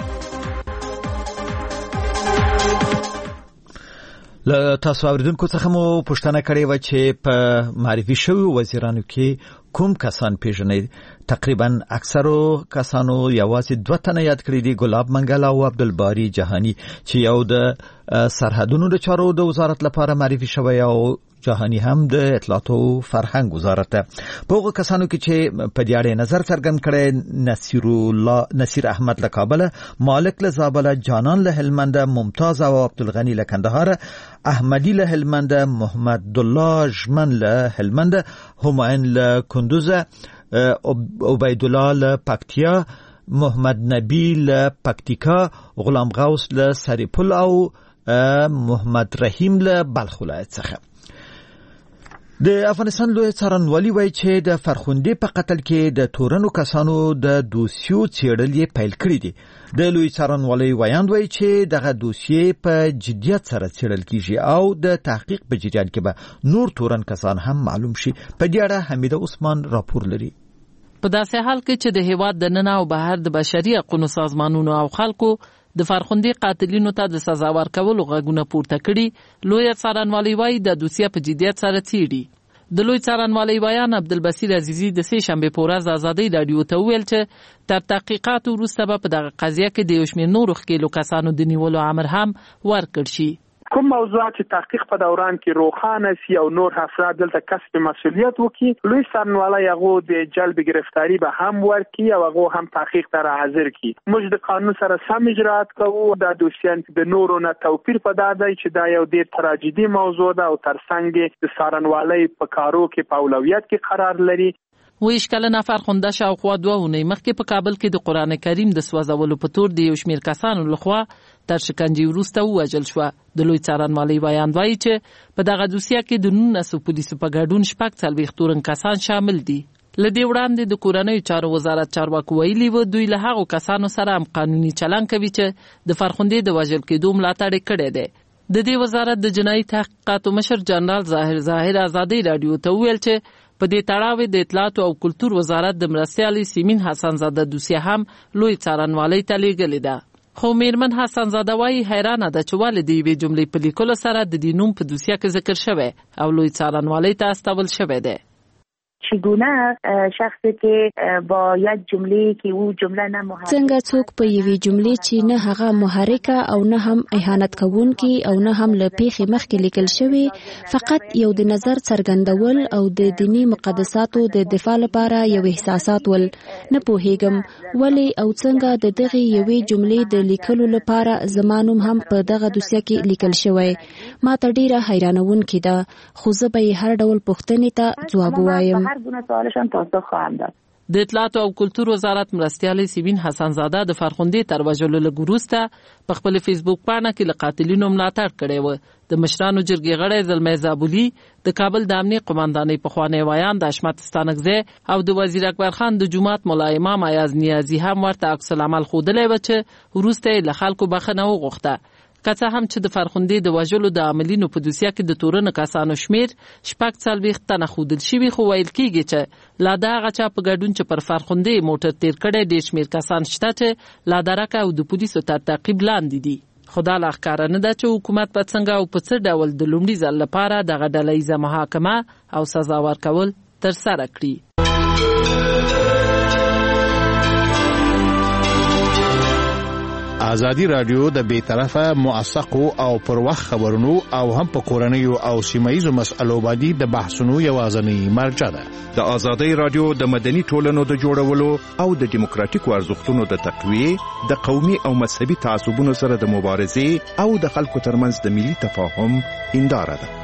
له تاسو اوریدونکو څخه مو پوښتنه کړې و چې په معرفي شوي وزیرانو کې کوم کسان پیژنئ. تقریبا اکثرو کسانو یوازې دوه تنه یاد کړي دي، ګلاب منګل او عبدالباری جهانی چې یو د سرحدونو د چارو د وزارت لپاره معرفي شوی او جهانی هم د اطلاعات او فرهنګ وزارت. په هغو کسانو کې چې په دې اړه نظر څرګند کړي نصیر الله نصیر احمد له کابل، مالک له زابل، جانان له هلمند، ممتاز او عبدالغنی له کندهار، احمدی له هلمند، محمد الله ژمن له هلمند، همایون له کندوز، عبید الله له پکتیا، محمد نبی له پکتیکا، غلام غوث له سریپل او محمد رحیم له بلخ ولایت څخه. د افغانستان لوی څارنوالي وایي چې د فرخوندې په قتل کې د تورنو کسانو د دوسیو څېړل یې پیل کړي دي. د لوی څارنوالي ویاند وایي چې دغه دوسیې په جدیت سره څېړل کیږي او د تحقیق په جریان کې به نور تورن کسان هم معلوم شي. په دې اړه حمیده عثمان راپور لري. په داسې حال کې چې د هیواد د ننه او بهر د بشري حقوقو سازمانونو او خلکو د فرخندې قاتلینو ته د سزا ورکولو غږونه پورته کړي، لوی څارنوالي وايي د دوسیه په جدیت سره څیړي. د لوی څارنوالي ویان عبدالبصیر عزیزی د سې شنبې په ورځ ازادۍ راډیو ته وویل چې تر تحقیقاتو وروسته به په دغه قضیه کې د یو شمېر نورو ښکېلو کسانو د نیولو امر هم ورکړ شي. کوم موضوعات چې تحقیق په دوران کې روښانه سي او نور افراد دلته کسب مسؤلیت وکړي، لوی څارنوالي هغه د جلب گرفتاری به هم ورکړي او هغه هم تحقیق ته حاضر کړي. موږ د قانون سره سم اجرات کوو. د دوسیان د نورو نه توپیر په دا دی چې دا یو ډېر تراژیدي موضوع ده او ترڅنګ د څارنوالۍ په کارو کې په اولویت کې قرار لري. ویش کله نفر خونده شاوخوا دوه اونۍ مخکې په کابل کې د قرآن کریم د سوځولو په تور د یو شمېر کسانو لخوا تر شکنجې وروسته ووژل شوه. د لوی څارنوالۍ ویان وایي چې په دغه دوسیه کې د نولسو پولیسو په ګډون شپږ څلوېښت تورن کسان شامل دي. له دې وړاندې د کورنیو چارو وزارت چارواکو ویلي و دوی له هغو کسانو سره هم قانوني چلند کوي چې د فرخندې د وژل کېدو ملاتړ یې کړی دی. د دې وزارت د جنایي تحقیقاتو مشر جنرال ظاهر ظاهر ازادۍ راډیو ته وویل چې په دې تړاو د اطلاعات او کلتور وزارت د مرستیالي سیمین حسن زاده دوسیه هم لوی څارنوالۍ ته لیږلې ده. خو میرمن حسن زاده وايي حیرانه ده چې ولې د یوې جملې په لیکلو سره د دې نوم په دوسیه کې ذکر شوی او لوی څارنوالۍ ته استول شوی دی. چگونه شخصی که با یک جمله که او جمله نه محرک څنګه څوک په یوې جملې چې نه هغه محرکه او نه هم اهانت کوونکی او نه هم له پیښې مخکې لیکل شوی، فقط یو د نظر څرګندول او د دینی مقدساتو د دفاع لپاره یو احساسات ول. نه پوهیږم ولې او څنګه د دغه یوې جملې د لیکلو لپاره زمانوم هم په دغه دوسیه کې لیکل شوی. ما ته ډیره حیرانونکې ده، خو زه به هر ډول پوښتنې ته ځواب وایم. د اطلاعات او کلتور وزارت مرستیالي سیمین حسن زاده د فرخندې تر وژلو لږ وروسته په خپل فیسبوک پاڼه کې له قاتلینو ملاتړ کړی و. د مشرانو جرګې غړی زلمی زابولي، د کابل د امنیه قماندانۍ پخوانی ویان د حشمت ستانکزی او د وزیر اکبر خان د جومات ملا امام ایاز نیازي هم ورته عکس العمل ښودلی و چې وروسته یې له خلکو بخښنه وغوښته. که څه هم چې د فرخندې د وژلو د عاملینو په دوسیه کې د تورنو کسانو شمیر شپږ څلوېښت تنه ښودل شوي، خو ویل کېږي چې لا د هغه چا په ګډون چې پر فرخندې موټر تیر کړی ډېر شمیر کسان شته چې لا درکه او د پولیسو تر تعقیب لاندې دي. خو دا لا ښکاره نه ده چې حکومت په څنګه او په څه ډول د لومړي ځل لپاره دغه ډله محاکمه او سزا ورکول ترسره کړي. ازادي رادیو د بې طرفه موثقو او پر وخت خبرونو او هم په کورنیو او سیمایي مسألو باندې د بحثونو یوازینی مرجع ده. د ازادي رادیو د مدني ټولنو د جوړولو او د دیموکراتیکو ارزښتونو د تقویې، د قومي او مذهبي تعصبونو سره د مبارزې او د خلکو ترمنځ د ملي تفاهم هنداره ده.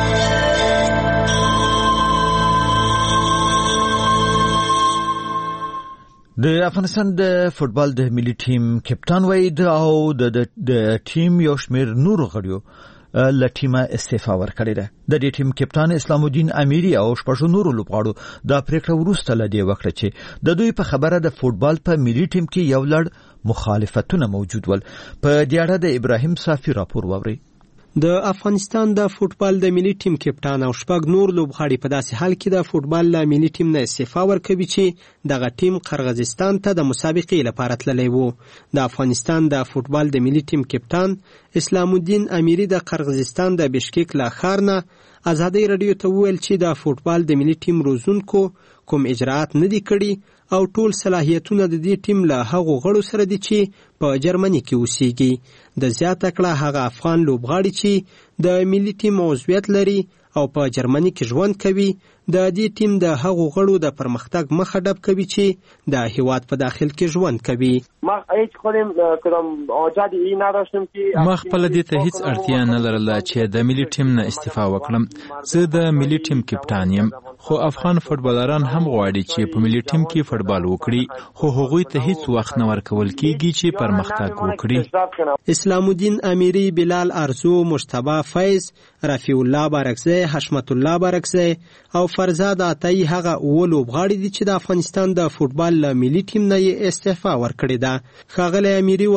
د افغانستان د فوتبال د ملي ټیم کپټان وید او د د ټیم یو شمېر نورو غړیو له ټیمه استعفا ورکړې ده. د دې ټیم کپټان اسلام الدین امیری او شپږ نورو لوبغاړو د پریکړه وروسته لدی وکړه چې د دوی په خبره د فوتبال په ملي ټیم کې یو لړ مخالفتونه موجود ول. په دې اړه د ابراهیم صافي راپور ووري. د افغانستان د فوتبال د ملي ټیم کپټان او شپږ نور لوبغاړي په داسې حال کې د فوتبال له ملي ټیم نه استعفا ورکوي چې دغه ټیم قرغیزستان ته د مسابقې لپاره تللی و. د افغانستان د فوتبال د ملي ټیم کپټان اسلام الدین امیری د قرغیزستان د بشکیک له ښار نه ازادۍ راډیو ته وویل چې د فوتبال د ملي ټیم روزونکو کوم اجراءات نه دي کړي او ټول صلاحیتونه د دې ټیم له هغو غړو سره دي چې په جرمني کې اوسېږي. د زیاته کړه هغه افغان لوبغاړي چې د ملي ټیم عضویت لري او په جرمني کې ژوند کوي د دې ټیم د هغو غړو د پرمختګ مخه ډب کوي چې د هیواد په داخل کې ژوند کوي. ما هیڅ خودم کدام آزادی ای نداشتم که ما خپل دې ته هیڅ اړتیا نه لرله چې د ملي ټیم نه استعفا وکړم. زه د ملي ټیم کپټان یم، خو افغان فوتبالران هم غواړي چې په ملي ټیم کې فوتبال وکړي، خو هغوی ته هیڅ وخت نه ورکول کیږي چې پرمختګ وکړي. اسلام الدین امیری، بلال ارزو، مجتبی فیض، رفیع الله بارکزی، حشمت الله بارکزی او فرزاد عطایی هغه اوه لوبغاړي دي چې د افغانستان د فوتبال له ملي ټیم نه یې استعفا ورکړې ده. ښاغلی امیري وایي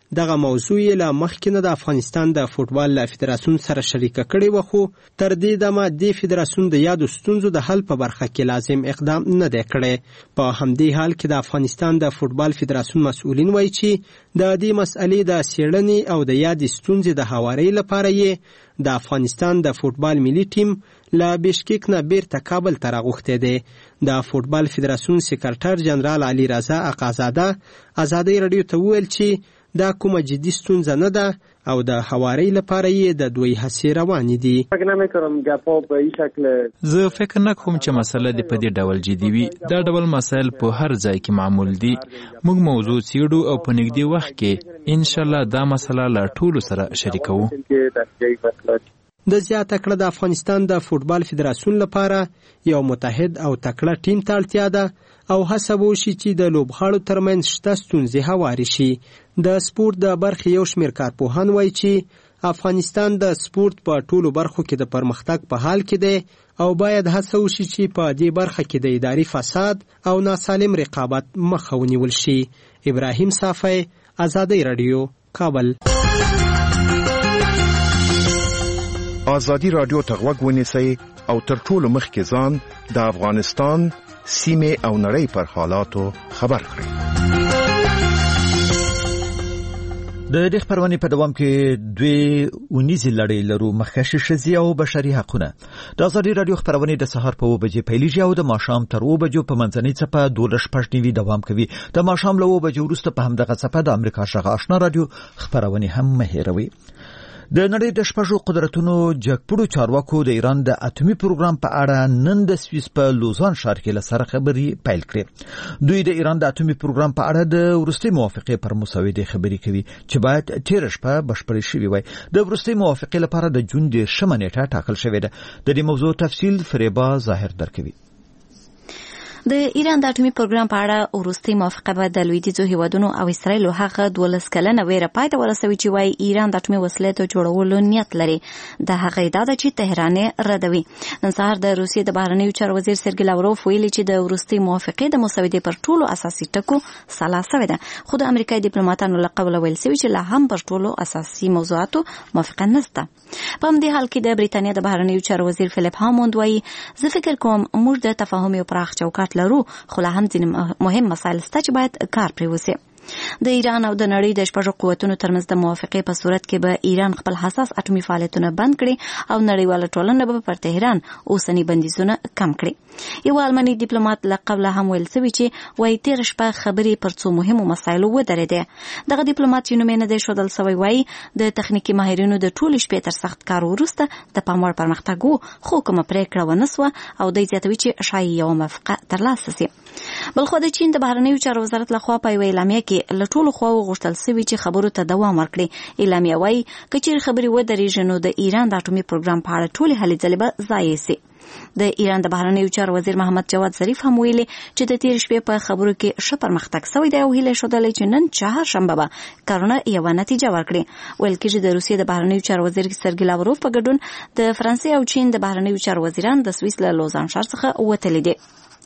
دغه موضوع له مخکې نه د افغانستان د فوټبال فدراسیون سره شریکه کړې و، خو تر دې دمه د فدراسیون د یادو ستونزو د حل په برخه کې لازم اقدام نه دی کړی. په همدې حال کې د افغانستان د فوټبال فدراسیون مسؤلین وایي چې د دې مسئلې د څېړنې او د یادې ستونزې د هوارۍ لپاره یې د افغانستان د فوټبال ملي ټیم له بشکیک نه بیرته کابل ته راغوښتی دی. د فوټبال فدراسیون سکرټر جنرال علي رضا اقازاده ازادۍ راډیو ته وویل چې دا کومه جدي ستونزه نه ده او د هوارۍ لپاره یې د دوی هڅې روانې دي. زه فکر نه کوم چې مسله دې په دې ډول جدي وي. دا ډول مسایل په هر ځای کې معمول دي. موږ موضوع څېړو او په نږدې وخت کې انشاءالله دا مسله له ټولو سره شریکوو. د زیاته کړه د افغانستان د فوټبال فدراسیون لپاره یو متحد او تکړه ټیم ته اړتیا ده او هڅه وشي چې د لوبغاړو ترمنځ شته ستونزې هوارې شي. د سپورت د برخې یو شمېر کارپوهان وایي چې افغانستان د سپورت په ټولو برخو کې د پرمختګ په حال کې دی او باید هڅه وشي چې په دې برخه کې د اداري فساد او ناسالم رقابت مخه ونیول شي. ابراهیم صافی، ازادۍ راډیو، کابل. ازادي راډیو ته غوږ ونیسئ او تر ټولو مخکې ځان د افغانستان سیمې او نړۍ پر حالاتو خبر کړئ. د دې خبرونه په دوام کې دوی ونیزي لړۍ لرو مخکښ شزي او بشري حقوقونه. د ازادي راډیو خبرونه د سهار په وو بجې پیلېږي او د ماښام تر وو بجو په منځنۍ څپه دولس شپږ نیوي دوام کوي. د ماښام له وو بجو وروسته په همدغه څپه د امریکا غږ آشنا راډیو خبرونه هم مهیروي. د نړۍ د شپږو قدرتونو جګپړو چارواکو د ایران د اټومي پروګرام په اړه نن د سویس په لوزان ښار کې له سره خبري پیل کړې. دوی د ایران د اټومي پروګرام په اړه د وروستۍ موافقې پر مسودې خبري کوي چې باید تیر شپه بشپړې شوې وي. د وروستۍ موافقې لپاره د جون د شپږمې نیټه ټاکل شوې ده. د دې موضوع تفصیل فریبا ظاهر درکوي. د ایران د اټومي پروګرام په اړه وروستۍ موافقه به د لویدیځو هیوادونو او اسرائیل هغه دولس کلنه ویره پای ته ورسوي چې وايي ایران د اټومي وسلې د جوړولو نیت لري. د هغه ادعا ده چې تهران ردوي. نن سهار د روسیې د بهرنیو چارو وزیر سرګی لاوروف ویلي چې د وروستۍ موافقې د مسودې پر ټولو اساسي ټکو سلا سوې ده، خو د امریکایي ډیپلوماټانو له قوله ویل شوي چې لا هم پر ټولو اساسي موضوعاتو موافقه نشته. په همدې حال کې د بریتانیا د بهرنیو چارو وزیر فلیپ هاموند وایي زه فکر کوم موږ د تفاهم یو پراخ چوکاټ لرو، خو لا هم ځینې مهم مسایل شته چې باید کار پرې وشي. د ایران او د نړۍ د شپږو قوتونو ترمنځ د موافقې په صورت کې به ایران خپل حساس اټومي فعالیتونه بند کړي او نړیواله ټولنه به پر تهران اوسنی بندیزونه کم کړي. یو الماني ډیپلوماټ له قبله هم ویل شوی چې وايي تیر شپه خبرې پر څو مهمو مسایلو ودرېدې. دغه ډیپلوماټ چې نوم یې نه دی ښودل شوی وایي د تخنیکي ماهرینو د ټولې شپې تر سخت کار وروسته د پام وړ پرمختګ و، خو کومه پرېکړه ونه سوه او دوی زیاتوي چې ښایي یوه موافقه ترلاسه شي. بلخو د چین د بهرنیو چارو وزارت لخوا په یوه اعلامیه کې له ټولو خواو غوښتل شوي چې خبرو ته دوام ورکړي. اعلامیه وایي که چیرې خبرې ودرېږي نو د ایران د اټومي پروګرام په اړه ټولې هلې ځلې به ضایع شي. د ایران د بهرنیو چارو وزیر محمد جواد ظریف هم ویلي چې د تیر شپې په خبرو کې ښه پرمختګ شوی دی او هیله ښودلې چې نن چهارشنبه به کارونه یوه نتیجه ورکړي. ویل کېږي د روسیې د بهرنیو چارو وزیر سرګی لاوروف په ګډون د فرانسې او چین د بهرنیو چارو وزیران د سویس له لوزان ښار څخه وتلي دي.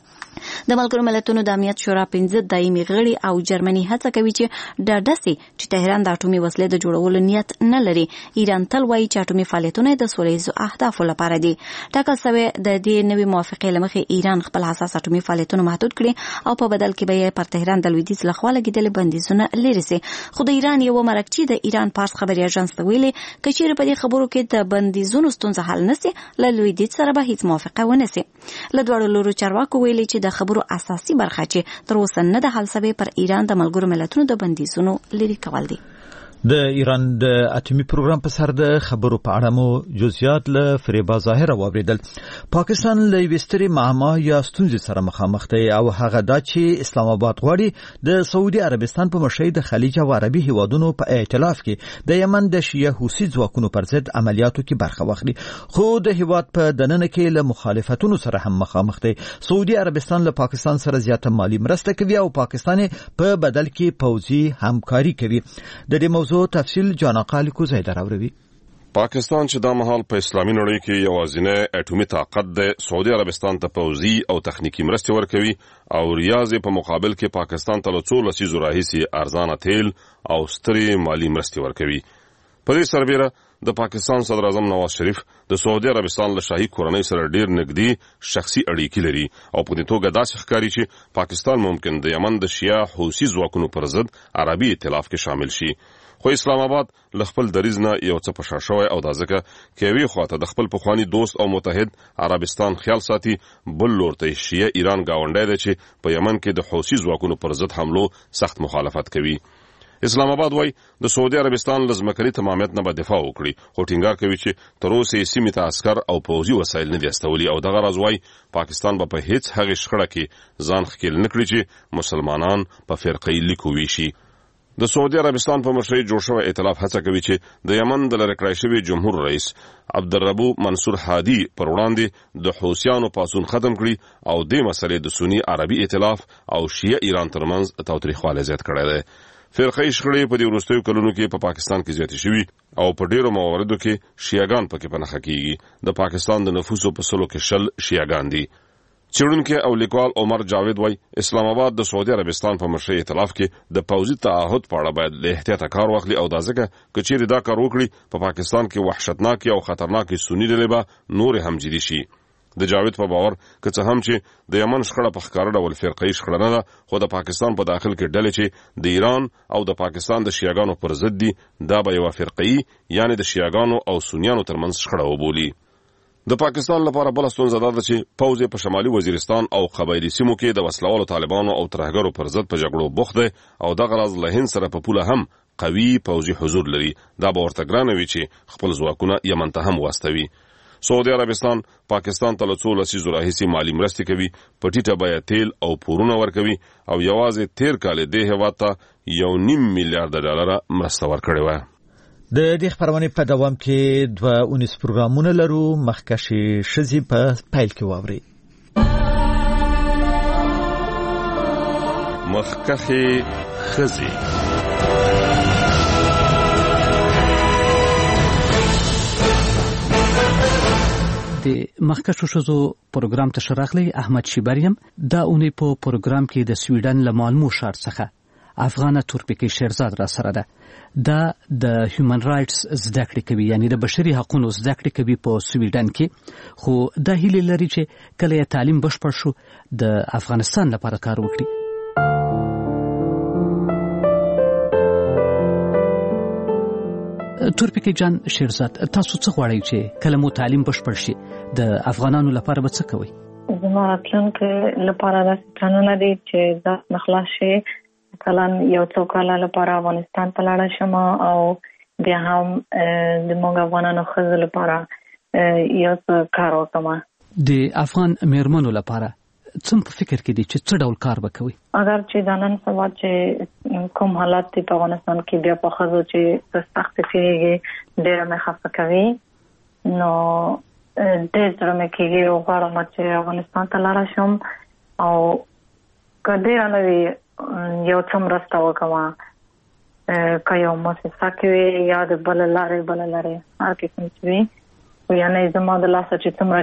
د ملګرو ملتونو د امنیت شورا پنځه دایمي غړي او جرمني هڅه کوي چې ډاډه سي چې تهران د اټومي وسلې د جوړولو نیت نه لري. ایران تل وایي چې اټومي فعالیتونه د سولهییزو اهدافو لپاره دي. ټاکل شوی د دې نوې موافقې له مخې ایران خپل حساس اټومي فعالیتونه محدود کړي او په بدل کې به پر تهران د لویدیځ لخوا لګیدلې بندیزونه لري سي. خو د ایران یو مرکچی د ایران پارس خبري اژانس ته ویلي چې چیرې په دې خبرو کې د بندیزونو ستونزه حل نشي له لویدیځ سره به هیڅ موافقه ونه سي. له دواړو لورو چارواکو ویلي چې د خبرو اساسي برخه چې تر اوسه نه د حل شوی پر ایران د ملګرو ملتونو د بندیزونو لري کول دي. د ایران د اټومي پروګرام په سر د خبرو په اړه مو جزئیات له فریبا ظاهر واوریدل. پاکستان له وستري معما یا ستونزې سره مخامخ دی او هغه دا چې اسلام آباد غواړي د سعودي عربستان په مشرۍ د خلیج او عربي هیوادونو په ائتلاف کې د یمن د شیعه حوثي ځواکونو پر ضد عملیاتو کې برخه واخلي، خو د هیواد په دننه کې له مخالفتونو سره هم مخامخ دی. سعودي عربستان له پاکستان سره زیاته مالی مرسته کوي او پاکستان په بدل کې پوځي همکاري کوي. د دې موضوع تفصیل جانا قالی کو زیدر اوروی. پاکستان چې دا مهال په اسلامي نړۍ کې یوازینی اټومي طاقت دی، سعودي عربستان ته پوځي او تخنیکی مرستې ورکوي او ریاض په مقابل کې پاکستان ته له څو لسیزو راهیسې ارزانه تیل او سترې مالی مرستې ورکوي. په دې سربیره د پاکستان صدر اعظم نواز شریف د سعودي عربستان له شاهي کورنۍ سره ډیر نږدې شخصي اړیکې لري او په دې توګه داسې ښکاري چې پاکستان ممکن د یمن د شیعه حوثي ځواکونو پر ضد عربي ائتلاف کې شامل شي. خو اسلام آباد له خپل دریځ نه یو څه په شا شوی او دا ځکه چې یوې خواته د خپل پخواني دوست او متحد عربستان خیال ساتي، بل لور ته شیعه ایران ګاونډی دی چې په یمن کې د حوثي ځواکونو پر ضد حملو سخت مخالفت کوي. اسلام آباد وای د سعودي عربستان له ځمکني تمامیت نه به دفاع وکړي، خو ټینګار کوي چې تر اوسه یې سیمې ته عسکر او پوځي وسایل نه دي استولي او دغه راز وای پاکستان به په هیڅ هغې شخړه کې ځان ښکیل نه کړي چې مسلمانان په فرقې لیکو ویشي. د سعودي عربستان په مشرۍ جوړ شوی ائتلاف هڅه کوي چې د یمن د لرې کړای شوي جمهور رئیس عبدالربو منصور هادي پر وړاندې د حوثیانو پاڅون ختم کړي او دې مسلې د سني عربي ائتلاف او شیعه ایران ترمنځ تاوتریخوالی زیات کړی دی. فرقې شخړې په دې وروستیو کلونو کې په پاکستان کې زیاتې شوي او په ډیرو مواردو کې شیعهګان پکې په نښه کیږي. د پاکستان د نفوسو په سلو کې شل شیعهګان دي. څېړونکی او لیکوال عمر جاوید وای اسلام آباد د سعودي عربستان په مشرۍ ائتلاف کې د پوځي تعهد په اړه باید له احتیاطه کار واخلي او دا ځکه که چیرې دا کار وکړي په پاکستان کې وحشتناکې او خطرناکې سني ډلې به نورې هم جدي شي. د جاوید په باور که څه هم چې د یمن شخړه په ښکاره ډول فرقه‌یي شخړه نه ده، خو د پاکستان په داخل کې ډلې چې د ایران او د پاکستان د شیعهګانو پر ضد دي، دا به یوه فرقه‌یي یعنې د شیعهګانو او سنیانو ترمنځ شخړه وبولي. د پاکستان لپاره بله ستونزه دا ده چې پوځ په شمالي وزیرستان او قبایلي سیمو کې د وسلوالو طالبانو او ترهګرو پر ضد په جګړو بوخت دی او دغه راز له هند سره په پوله هم قوي پوځي حضور لري. دا به ورته ګرانه وي چې خپل ځواکونه یمن ته هم واستوي. سعودي عربستان پاکستان ته له څو لسیزو راهیسې مالي مرستې کوي، په ټیټه بیه تیل او پورونه ورکوي او یوازې تیر کال دې هېواد ته یو نیم میلیارډ ډالره مرسته ورکړې وه. د دې خبرونه په دوام کې دوه اونیس پروګرامونه لرو. مخکښې ښځې په پیل کې واوري. مخکښې ښځې د مخکښو ښځو پروګرام ته شراغلی احمد شیبریم دا اونۍ په پروګرام کې د سویډن له مالمو ښار څخه افغانه تورپیکي شیرزاد را سره ده. دا د هیومن رائټس زده کړې کوي، یعنی د بشري حقوقو زده کړې کوي په سویډن کې، خو دا هیله لري چې کله یې تعلیم بشپړ شو د افغانستان لپاره کار وکړي. تورپیکي جان شیرزاد، تاسو څه غواړئ چې کله مو تعلیم بشپړ شي د افغانانو لپاره به څه کوئ؟ زما راتلونکي لپاره داسې پلانونه دي چې دا نخلاص شي، مثلا یو څو کاله لپاره افغانستان ته لاړ شم او بیا هم د موږ افغانانو ښځو لپاره یو څه کار وکړم. د افغان میرمنو لپاره څه په فکر کې دي چې څه ډول کار به کوي؟ اگر چې دا نن سبا چې کوم حالات دي په افغانستان کې، بیا په ښځو چې سخت تېرېږي ډېره مې خفه کوي، نو ډېر زړه مې کېږي او غواړم چې افغانستان ته لاړه شم او که ډېره نه وي یو څه مرسته وکړم، که یو مؤسسه کې وي یا د بله لارې بله لارې هر قسم چې وي، یعنې زما د لاسه چې څومره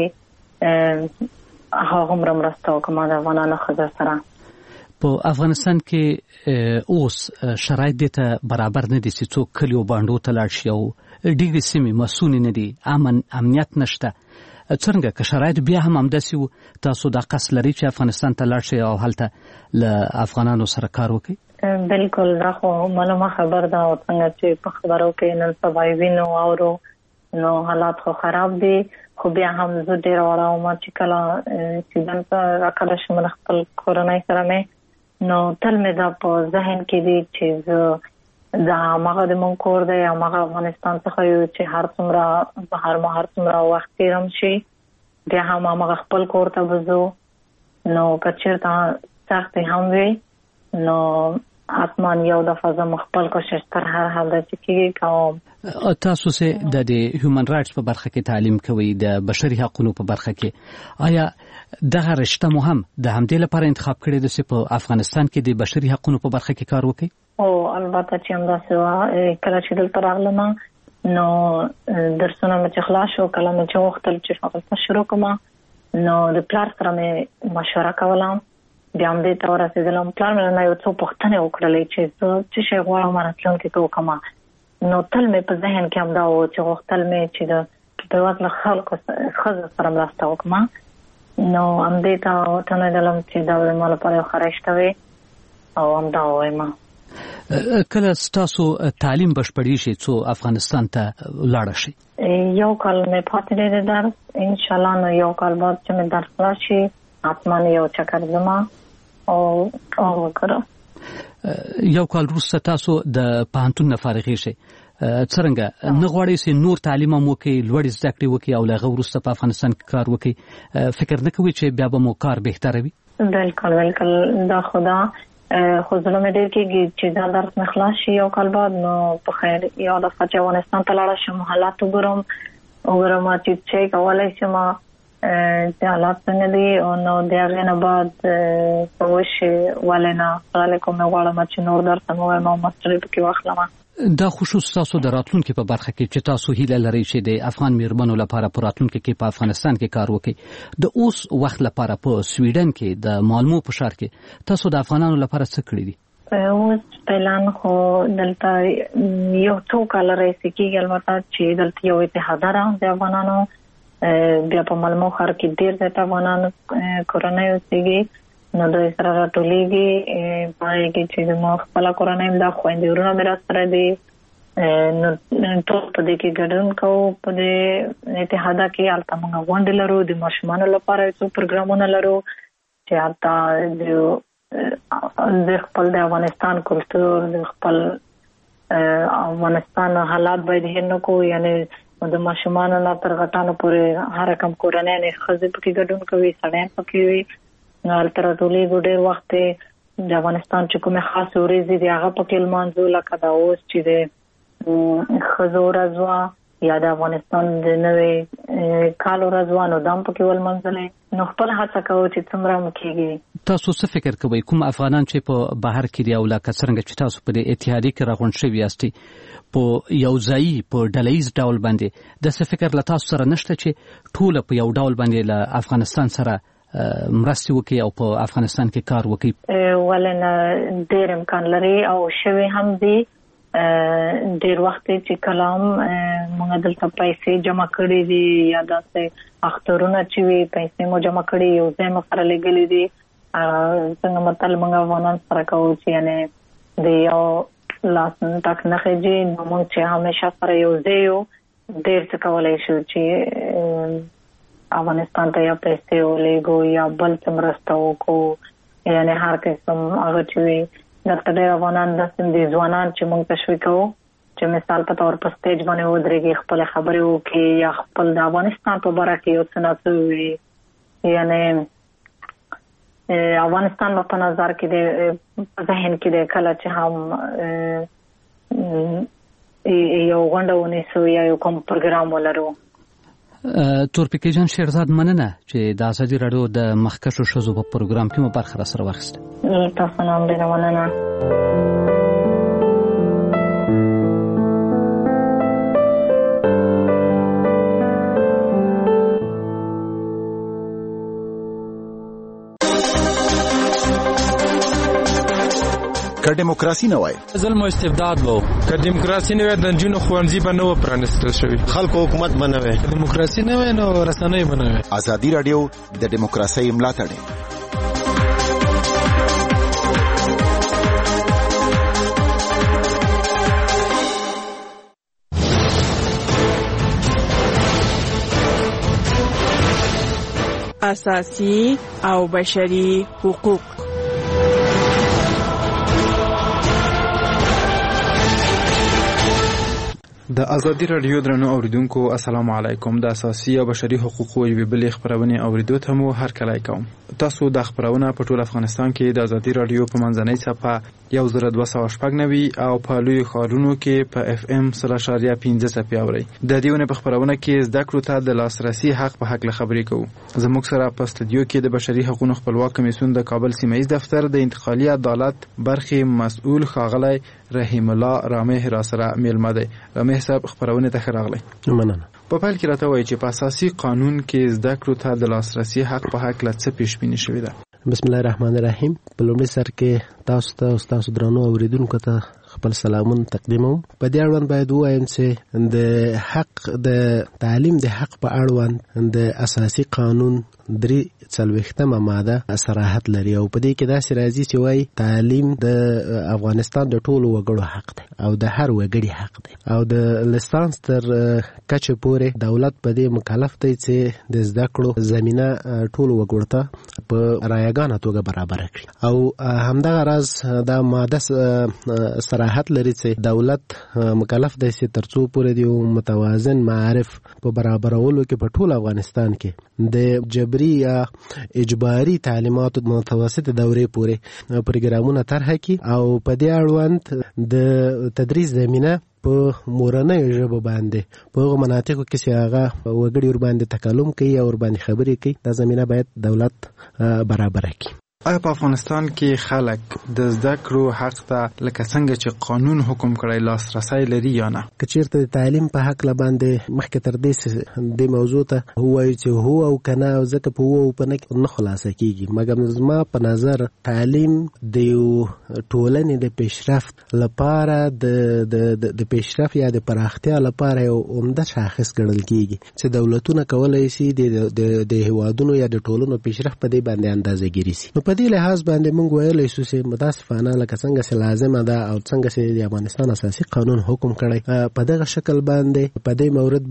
کېږي هغومره مرسته وکړم د افغانانو ښځو سره. په افغانستان کې اوس شرایط دې ته برابر نه دي چې څوک کلیو بانډو ته لاړ شي او ډېرې سیمې مسونې نه دي، امن امنیت نشته. څرنګه که شرایط بیا هم همداسې وو، تاسو دا قصد لرئ چې افغانستان ته لاړ شئ او هلته له افغانانو سره کار وکړئ؟ بالکل، دا خو معلومه خبر ده او څنګه چې په خبرو کې نن سبا وینو اورو نو حالات خو خراب دي، خو بیا هم زه ډېره وړه وم چې کله سیدن ته راکډه شم د خپل کورنۍ سره مې، نو تل مې دا په ذهن کې دي چې زه دا هماغه د مونږ کور دی، هماغه افغانستان څخه یو چې هر څومره بهر مو هر څومره وخت تېرم شي بیا هم هماغه خپل کور ته به ځو. نو که چېرته سختې هم وي نو حتما یو دفعه زه خپل کوشش تر هر حال ده چې کېږي کوم. تاسو چې د هیومن رائټس په برخه کې تعلیم کوئ، د بشري حقوقو په برخه کې، آیا دغه رشته مو هم د همدې لپاره انتخاب کړې ده چې په افغانستان کې د بشري حقوقو په برخه کې کار وکړئ؟ او البته چې همداسې وه، کله چې دلته راغلم نو درسونه مې چې خلاص شو کله مې چې وختل چې فقط شروع کوم نو د پلار سره مې مشوره کوله بیا هم دې ته ورسېدلم پلار مې نه یو څو پوښتنې وکړلې چې زه څه شی غواړم راتلونکي کې وکړم نو تل مې په ذهن کې همدا و چې غوښتل مې چې د بېوزله خلکو ښځو سره مرسته وکړم نو همدې ته وټنېدلم چې دا به ما لپاره یو ښه رشته وي او همدا ووایم کله ستاسو تعلیم بشپړی شي څو افغانستان ته لاړ شي یو کال مې پاتې دی درس ان شاء الله نو یو کال بعد چې مې درس خلاص شي حتما یو چکر زما او او وکړه یو کال وروسته تاسو د پوهنتون نه فارغ شئ څرنګه نه غواړئ چې نور تعلیم مو کې لوړ زده کړې وکړي او له هغه وروسته په افغانستان کې کار وکړي فکر نه کوئ چې بیا به مو کار بهتره وي بالکل بالکل دا خدا خو زړه مې ډېر کېږي چې دا درس مې خلاص شي یو کال بعد نو په خیر یو دفعه چې افغانستان ته لاړه شم حالات وګورم وګورم چې څه کولی شم چې حالات څنګه دي او نو د هغې نه بعد په وشي ولې نه خلک مې غواړم چې نور درس مې ووایم او ماسټر یې پکې واخلم دا خصوص تاسو د راتلونکي په برخه کې چې تاسو هیله لرئ چې د افغان میرمنو لپاره په راتلونکي کې په افغانستان کې کار وکړي د اوس وخت لپاره په سویډن کې د مالمو په ښار کې تاسو د افغانانو لپاره څه کړی دي اوس پلان خو دلته یو څو کال راځي کېږي البته چې دلته یو اتحاد را د افغانانو بیا په مالمو ښار کې ډېر زیات افغانان کورنۍ اوسېږي نو دوی سره راټولېږي پای کې چې زموږ خپله کورنۍ دا خویندې ورونه مې راسره دي نو ټول په دې کې ګډون کوو په دې اتحاده کې هلته موږ غونډې لرو د ماشومانو لپاره څو پروګرامونه لرو چې هلته د خپل د افغانستان کلتور د خپل افغانستان حالات باید هېر نه کوو یعنې د ماشومانو نه تر غټانو پورې هر رقم کورنۍ ښځې پکې ګډون کوي سړیان پکې وي نو هلته راټولېږو ډېر وخت د افغانستان چې کومې خاصې ورځې دي هغه پکې لمانځو لکه دا اوس چې د ښځو ورځ وه یا د افغانستان د نوې کال ورځ وه نو دا هم پکې ولمانځلې نو خپل هڅه کوو چې څومره مو کېږي تاسو څه فکر کوئ کوم افغانان چې په بهر کې دي او لکه څرنګه چې تاسو په دې اتحادیې کې راغونډ شوي یاستئ په یو ځایي په ډله ییز ډول باندې داسې فکر له تاسو سره نشته چې ټوله په یو ډول باندې له افغانستان سره مرستې وکړي او په افغانستان کې کار وکړي ولې نه ډېر امکان لري او شوي هم دي ډېر وخت چې کله هم موږ دلته پیسې جمع کړي دي یا داسې اخترونه چې وي پیسې مو جمع کړي یو ځای مو سره لګلي دي څنګه متل موږ افغانان سره کوو چې یعنې د یو لاس ټک نه خېږي نو موږ چې همیشه سره یو ځای یو ډېر څه کولی شو چې افغانستان ته یا پیسې ولېږو یا بل څه مرسته وکړو یعنې هر قسم هغه چې وي دلته ډېر افغانان داسې دي ځوانان چې موږ تشویق کوو چې مثال په طور په سټیج باندې ودرېږي خپلې خبرې وکړي یا خپل د افغانستان په باره کې یو څه نه څه ووایي یعنې افغانستان په نظر کې دی په ذهن کې دی کله چې هم یو غونډه ونیسو یا یو کوم پروګرام ولرو تورپیکي جان شیرزاد مننه چې د ازادي راډیو د مخکښو ښځو په پروګرام کې مو برخه راسره واخیسته تاسو نه هم ډېره مننه که دیموکراسي نه وای ظلم او استبداد وو که دیموکراسي نه وای د جنونو خوانځي به نو پرانستل شوی خلکو حکومت بنوي دیموکراسي نه وای نو رسنۍ بنوي ازادي رادیو د دیموکراسي ملاتړ اساسي او بشري حقوق د ازادي رادیو درنو اوریدونکو السلام علیکم د اساسي او بشري حقوقو یوې بلې خبرونه اوریدو ته مو هرکلی کوم تاسو د خبرونه په ټول افغانستان کې د ازادي رادیو په منځنۍ صفحه یو زر دوه سوه شپږ نوي او په لوی ښارونو کې په اف ام سل اشاریه پنځه څپې اورئ د دې ونې په خبرونه کې زده کړو ته د لاسرسي حق په هکله خبرې کوو زموږ سره په استودیو کې د بشري حقوقو خپلواک کمیسیون د کابل سیمه ییز دفتر د انتقالي عدالت برخې مسؤل ښاغلی رحیم الله رامح را سره میلمه دی. رامح صاحب خبرونه ته راغلی. مننه. په پیل کې راته وایي چې په اساسي قانون کې زده کړو ته د لاسرسي حق په حق له څه پیش بینی شوی ده؟ بسم الله الرحمن الرحیم. په لومړي سر کې تاسو ته او تاسو درنو اوریدونکو ته خپل سلامون تقدیموم. په دې اړوند باید ووایم چې د حق د تعلیم د حق په اړوند د اساسي قانون درې څلوېښتمه ماده صراحت لري او په دې کې داسې راځي چې وایي تعلیم د افغانستان د ټولو وګړو حق دی او د هر وګړي حق دی او د لسانس تر کچې پورې دولت په دې مکلف دی چې د زده کړو زمینه ټولو وګړو ته په رایګانه توګه برابر کړي او همدغه راز دا ماده صراحت لري چې دولت مکلف دی چې ترڅو پورې د متوازن معارف په برابرولو کې په ټول افغانستان کې د جبري یا اجباري تعلیماتو متوسط دورې پورې پروګرامونه طرح کړي او په دې اړوند د تدریس زمینه په مورنۍ ژبه باندې په هغو مناطقو کې چې هغه وګړي ورباندې تکلم کوي او ورباندې خبرې کوي دا زمینه باید دولت برابره کړي. آیا په افغانستان کې خلک د زده کړو حق ته لکه څنګه چې قانون حکم کړی لاسرسی لري یا نه؟ که چېرته د تعلیم په حق باندې مخکې تر دې دې موضوع ته ووایو چې هو او که نه ځکه په هو او په نه نه خلاصه کېږي مګر زما په نظر تعلیم د یو ټولنې د پیشرفت لپاره د د پیشرفت یا د پراختیا لپاره یو عمده شاخص ګڼل کېږي چې دولتونه کولی شي د هیوادونو یا د ټولنو پیشرفت په دې باندې اندازه ګیري سي. په دې لحاظ باندې موږ ویلی شو چې متاسفانه لکه څنګه چې لازمه ده او څنګه چې د افغانستان اساسي قانون حکم کړی په دغه شکل باندې په دې مورد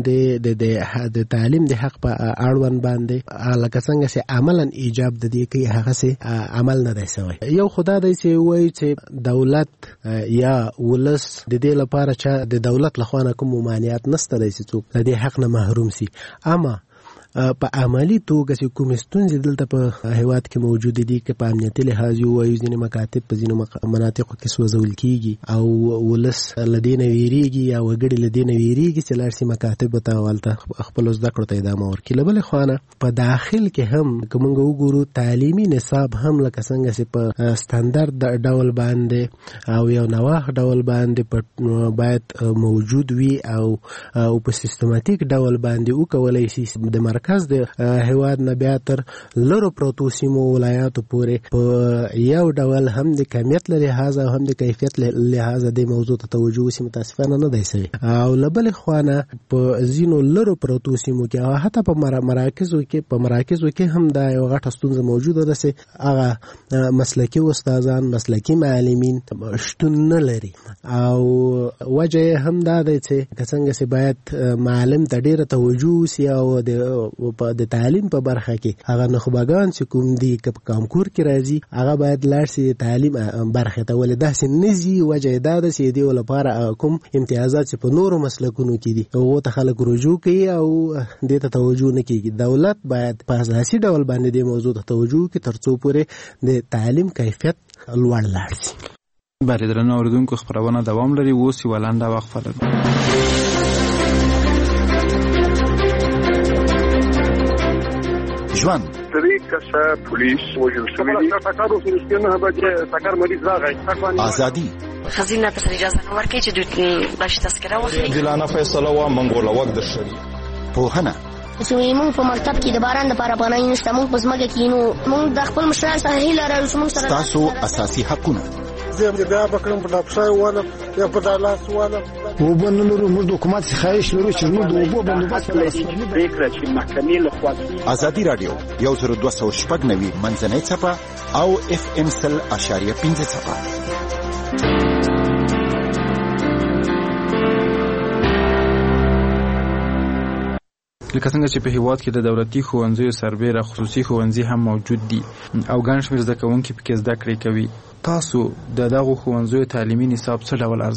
باندې د تعلیم د حق په اړوند باندې لکه څنګه چې عملا ایجاب د دې کوي هغه چې عمل نه دی شوی. یو خدا دی چې وایي چې دولت یا ولس د دې لپاره چې د دولت لخوا نه کوم ممانعت نشته دی چې څوک د دې حق نه محروم سي اما په عملی توګه چې کوم ستونزې دلته په هیواد کې موجود دي که په امنیتي لحاظ وایو ځینې مکاتب په ځینو مناطقو کې سوځول کېږي او ولس له دې نه ویریږي یا وګړي له دې نه ویریږي چې لاړ شي مکاتبو ته هلته خپلو زده کړو ته ادامه ورکړي. له بلې خوا نه په داخل کې هم که موږ وګورو تعلیمي نصاب هم لکه څنګه چې په ستاندرد ډول باندې او یو نواح ډول باندې باید موجود وي او په سیستماتیک ډول باندې وکولی شي د مرکز مرکز د هیواد نه بیا تر لرو پروتو سیمو ولایاتو پورې په یو ډول هم د کمیت له لحاظه او هم د کیفیت له لحاظه د موضوع ته توجه وشي متاسفانه نه دی شوی او له بلې خوا نه په ځینو لرو پروتو سیمو کې او حتی په مراکزو کې په مراکزو کې هم دا یو غټه ستونزه موجوده ده چې هغه مسلکي استادان مسلکي معلمین شتون نه لري او وجه هم دا دی چې څنګه چې باید معلم ته ډیره توجه وشي او د په د تعلیم په برخه کې هغه نخبگان چې کوم دي که په کانکور کې راځي هغه باید لاړ شي د تعلیم برخه ته ولې داسې نه ځي وجه دا ده چې دې لپاره کوم امتیازات چې په نورو مسلکونو کې دي هغو ته خلک رجوع کوي او دې ته توجه نه کېږي. دولت باید په اساسي ډول باندې دې موضوع ته توجه وکړي تر څو پورې د تعلیم کیفیت لوړ لاړ شي. بله درنو اورېدونکو خپرونه دوام لري. اوس یوه لنډه وقفه لرو. ژوند درې کسه پولیس وژل شوي دي. ټکر وشو چې نه بجې ټکر مریض راغی. ازادي خزینه ته اجازه نه ورکړي چې دوی باشي تذکره واخلي. عادلانه فیصله و منګوله وخت د شری پوهنه چې موږ په مکتب کې د باران لپاره پناه نشته موږ په ځمکه کې نو موږ د خپل مشران سره هیله لرو چې موږ سره تاسو اساسي حقونه زه بیا بکرم په ډاکټر والا یا په دالاس والا وبنلو موږ د حکومت څخه لرو چې موږ د وبو بندوبست لرو فکر چې محکمې له خوا ازادي رادیو یو زر دوه سوه شپږ نوي منځنۍ څپه او اف ام سل اشاریه پنځه څپه. لکه څنګه چې په هیواد کې د دولتي ښوونځیو سربېره خصوصي ښوونځي هم موجود دي او ګڼ شمېر زده کوونکي پکې زده کړې کوي. تاسو د دغو ښوونځیو تعلیمي نصاب څه ډول ارزوئ؟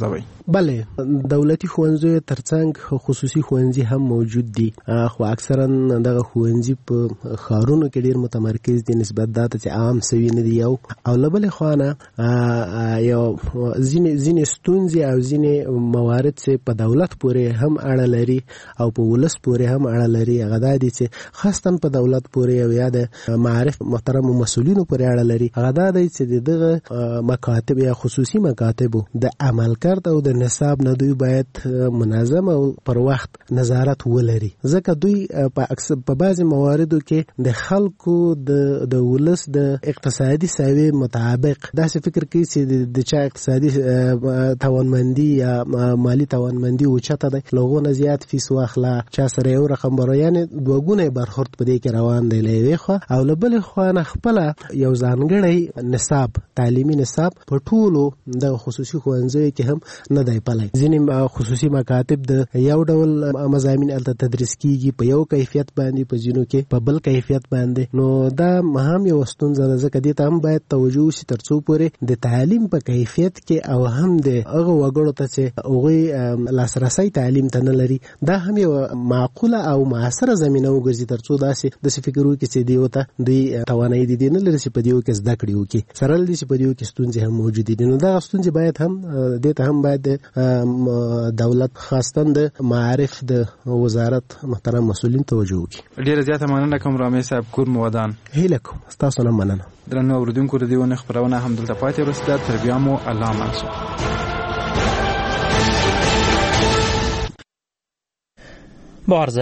بله دولتي ښوونځي ترڅنګ خصوصي ښوونځي هم موجود دي، خو اکثرا دغه ښوونځي په ښارونو کې ډیر متمرکز دي نسبت دا چې عام سوي نه دي. یو او له بلې خوانه یو ځینې ځینې ستونزې او ځینې موارد چې په دولت پورې هم اړه لري او په ولس پورې هم اړه لري. هغه دا دي چې خاصتاً په دولت پورې او یا د معارف محترم مسؤلینو پورې اړه لري. هغه دا دی چې دغه مکاتب یا خصوصي مکاتبو د عمل کرد او د نصاب نه دوی باید منظم او پر وخت نظارت ولري، ځکه دوی په اکثر په بعض مواردو کې د خلکو د د ولس د اقتصادي سوي مطابق داسې فکر کوي چې د چا اقتصادي توانمندي یا مالی توانمندي اوچته ده، لغونه زیات فیس واخلا چا سره یو رقم برو، یعنی دوه ګونه برخورد په دې کې روان دی. لوي خو او له بل خو نه خپل یو ځانګړی نصاب تعلیمي نصاب په ټولو د خصوصي ښوونځیو کې هم نه دی پلی. ځینې خصوصي مکاتب د یو ډول مضامین الته تدریس کیږي په یو کیفیت باندې، په ځینو کې په بل کیفیت باندې. نو دا مهم یو ستونزه ده، ځکه دې ته هم باید توجه وشي ترڅو پورې د تعلیم په کیفیت کې او هم د هغه وګړو ته چې هغوی لاسرسی تعلیم ته نه لري دا هم یو معقوله او معاصره زمینه وګرځي، ترڅو داسې داسې فکر وکړي چې دیو ته دوی توانایي دي نه لري چې په دیو کې زده کړې وکړي، سره له دې چې په دیو کې ستونزې هم موجودې دي. نو دغه ستونزې باید هم دې ته هم باید دولت خاصتاً د معارف د وزارت محترم مسؤلین توجه وکړي. ډیره زیاته مننه کوم رامي صاحب کور مودان. هیله کوم ستاسو نه مننه. درنو اوریدونکو د دې ونه خبرونه هم دلته پاتې ورسېده، تر بیا مو الله امان شه. با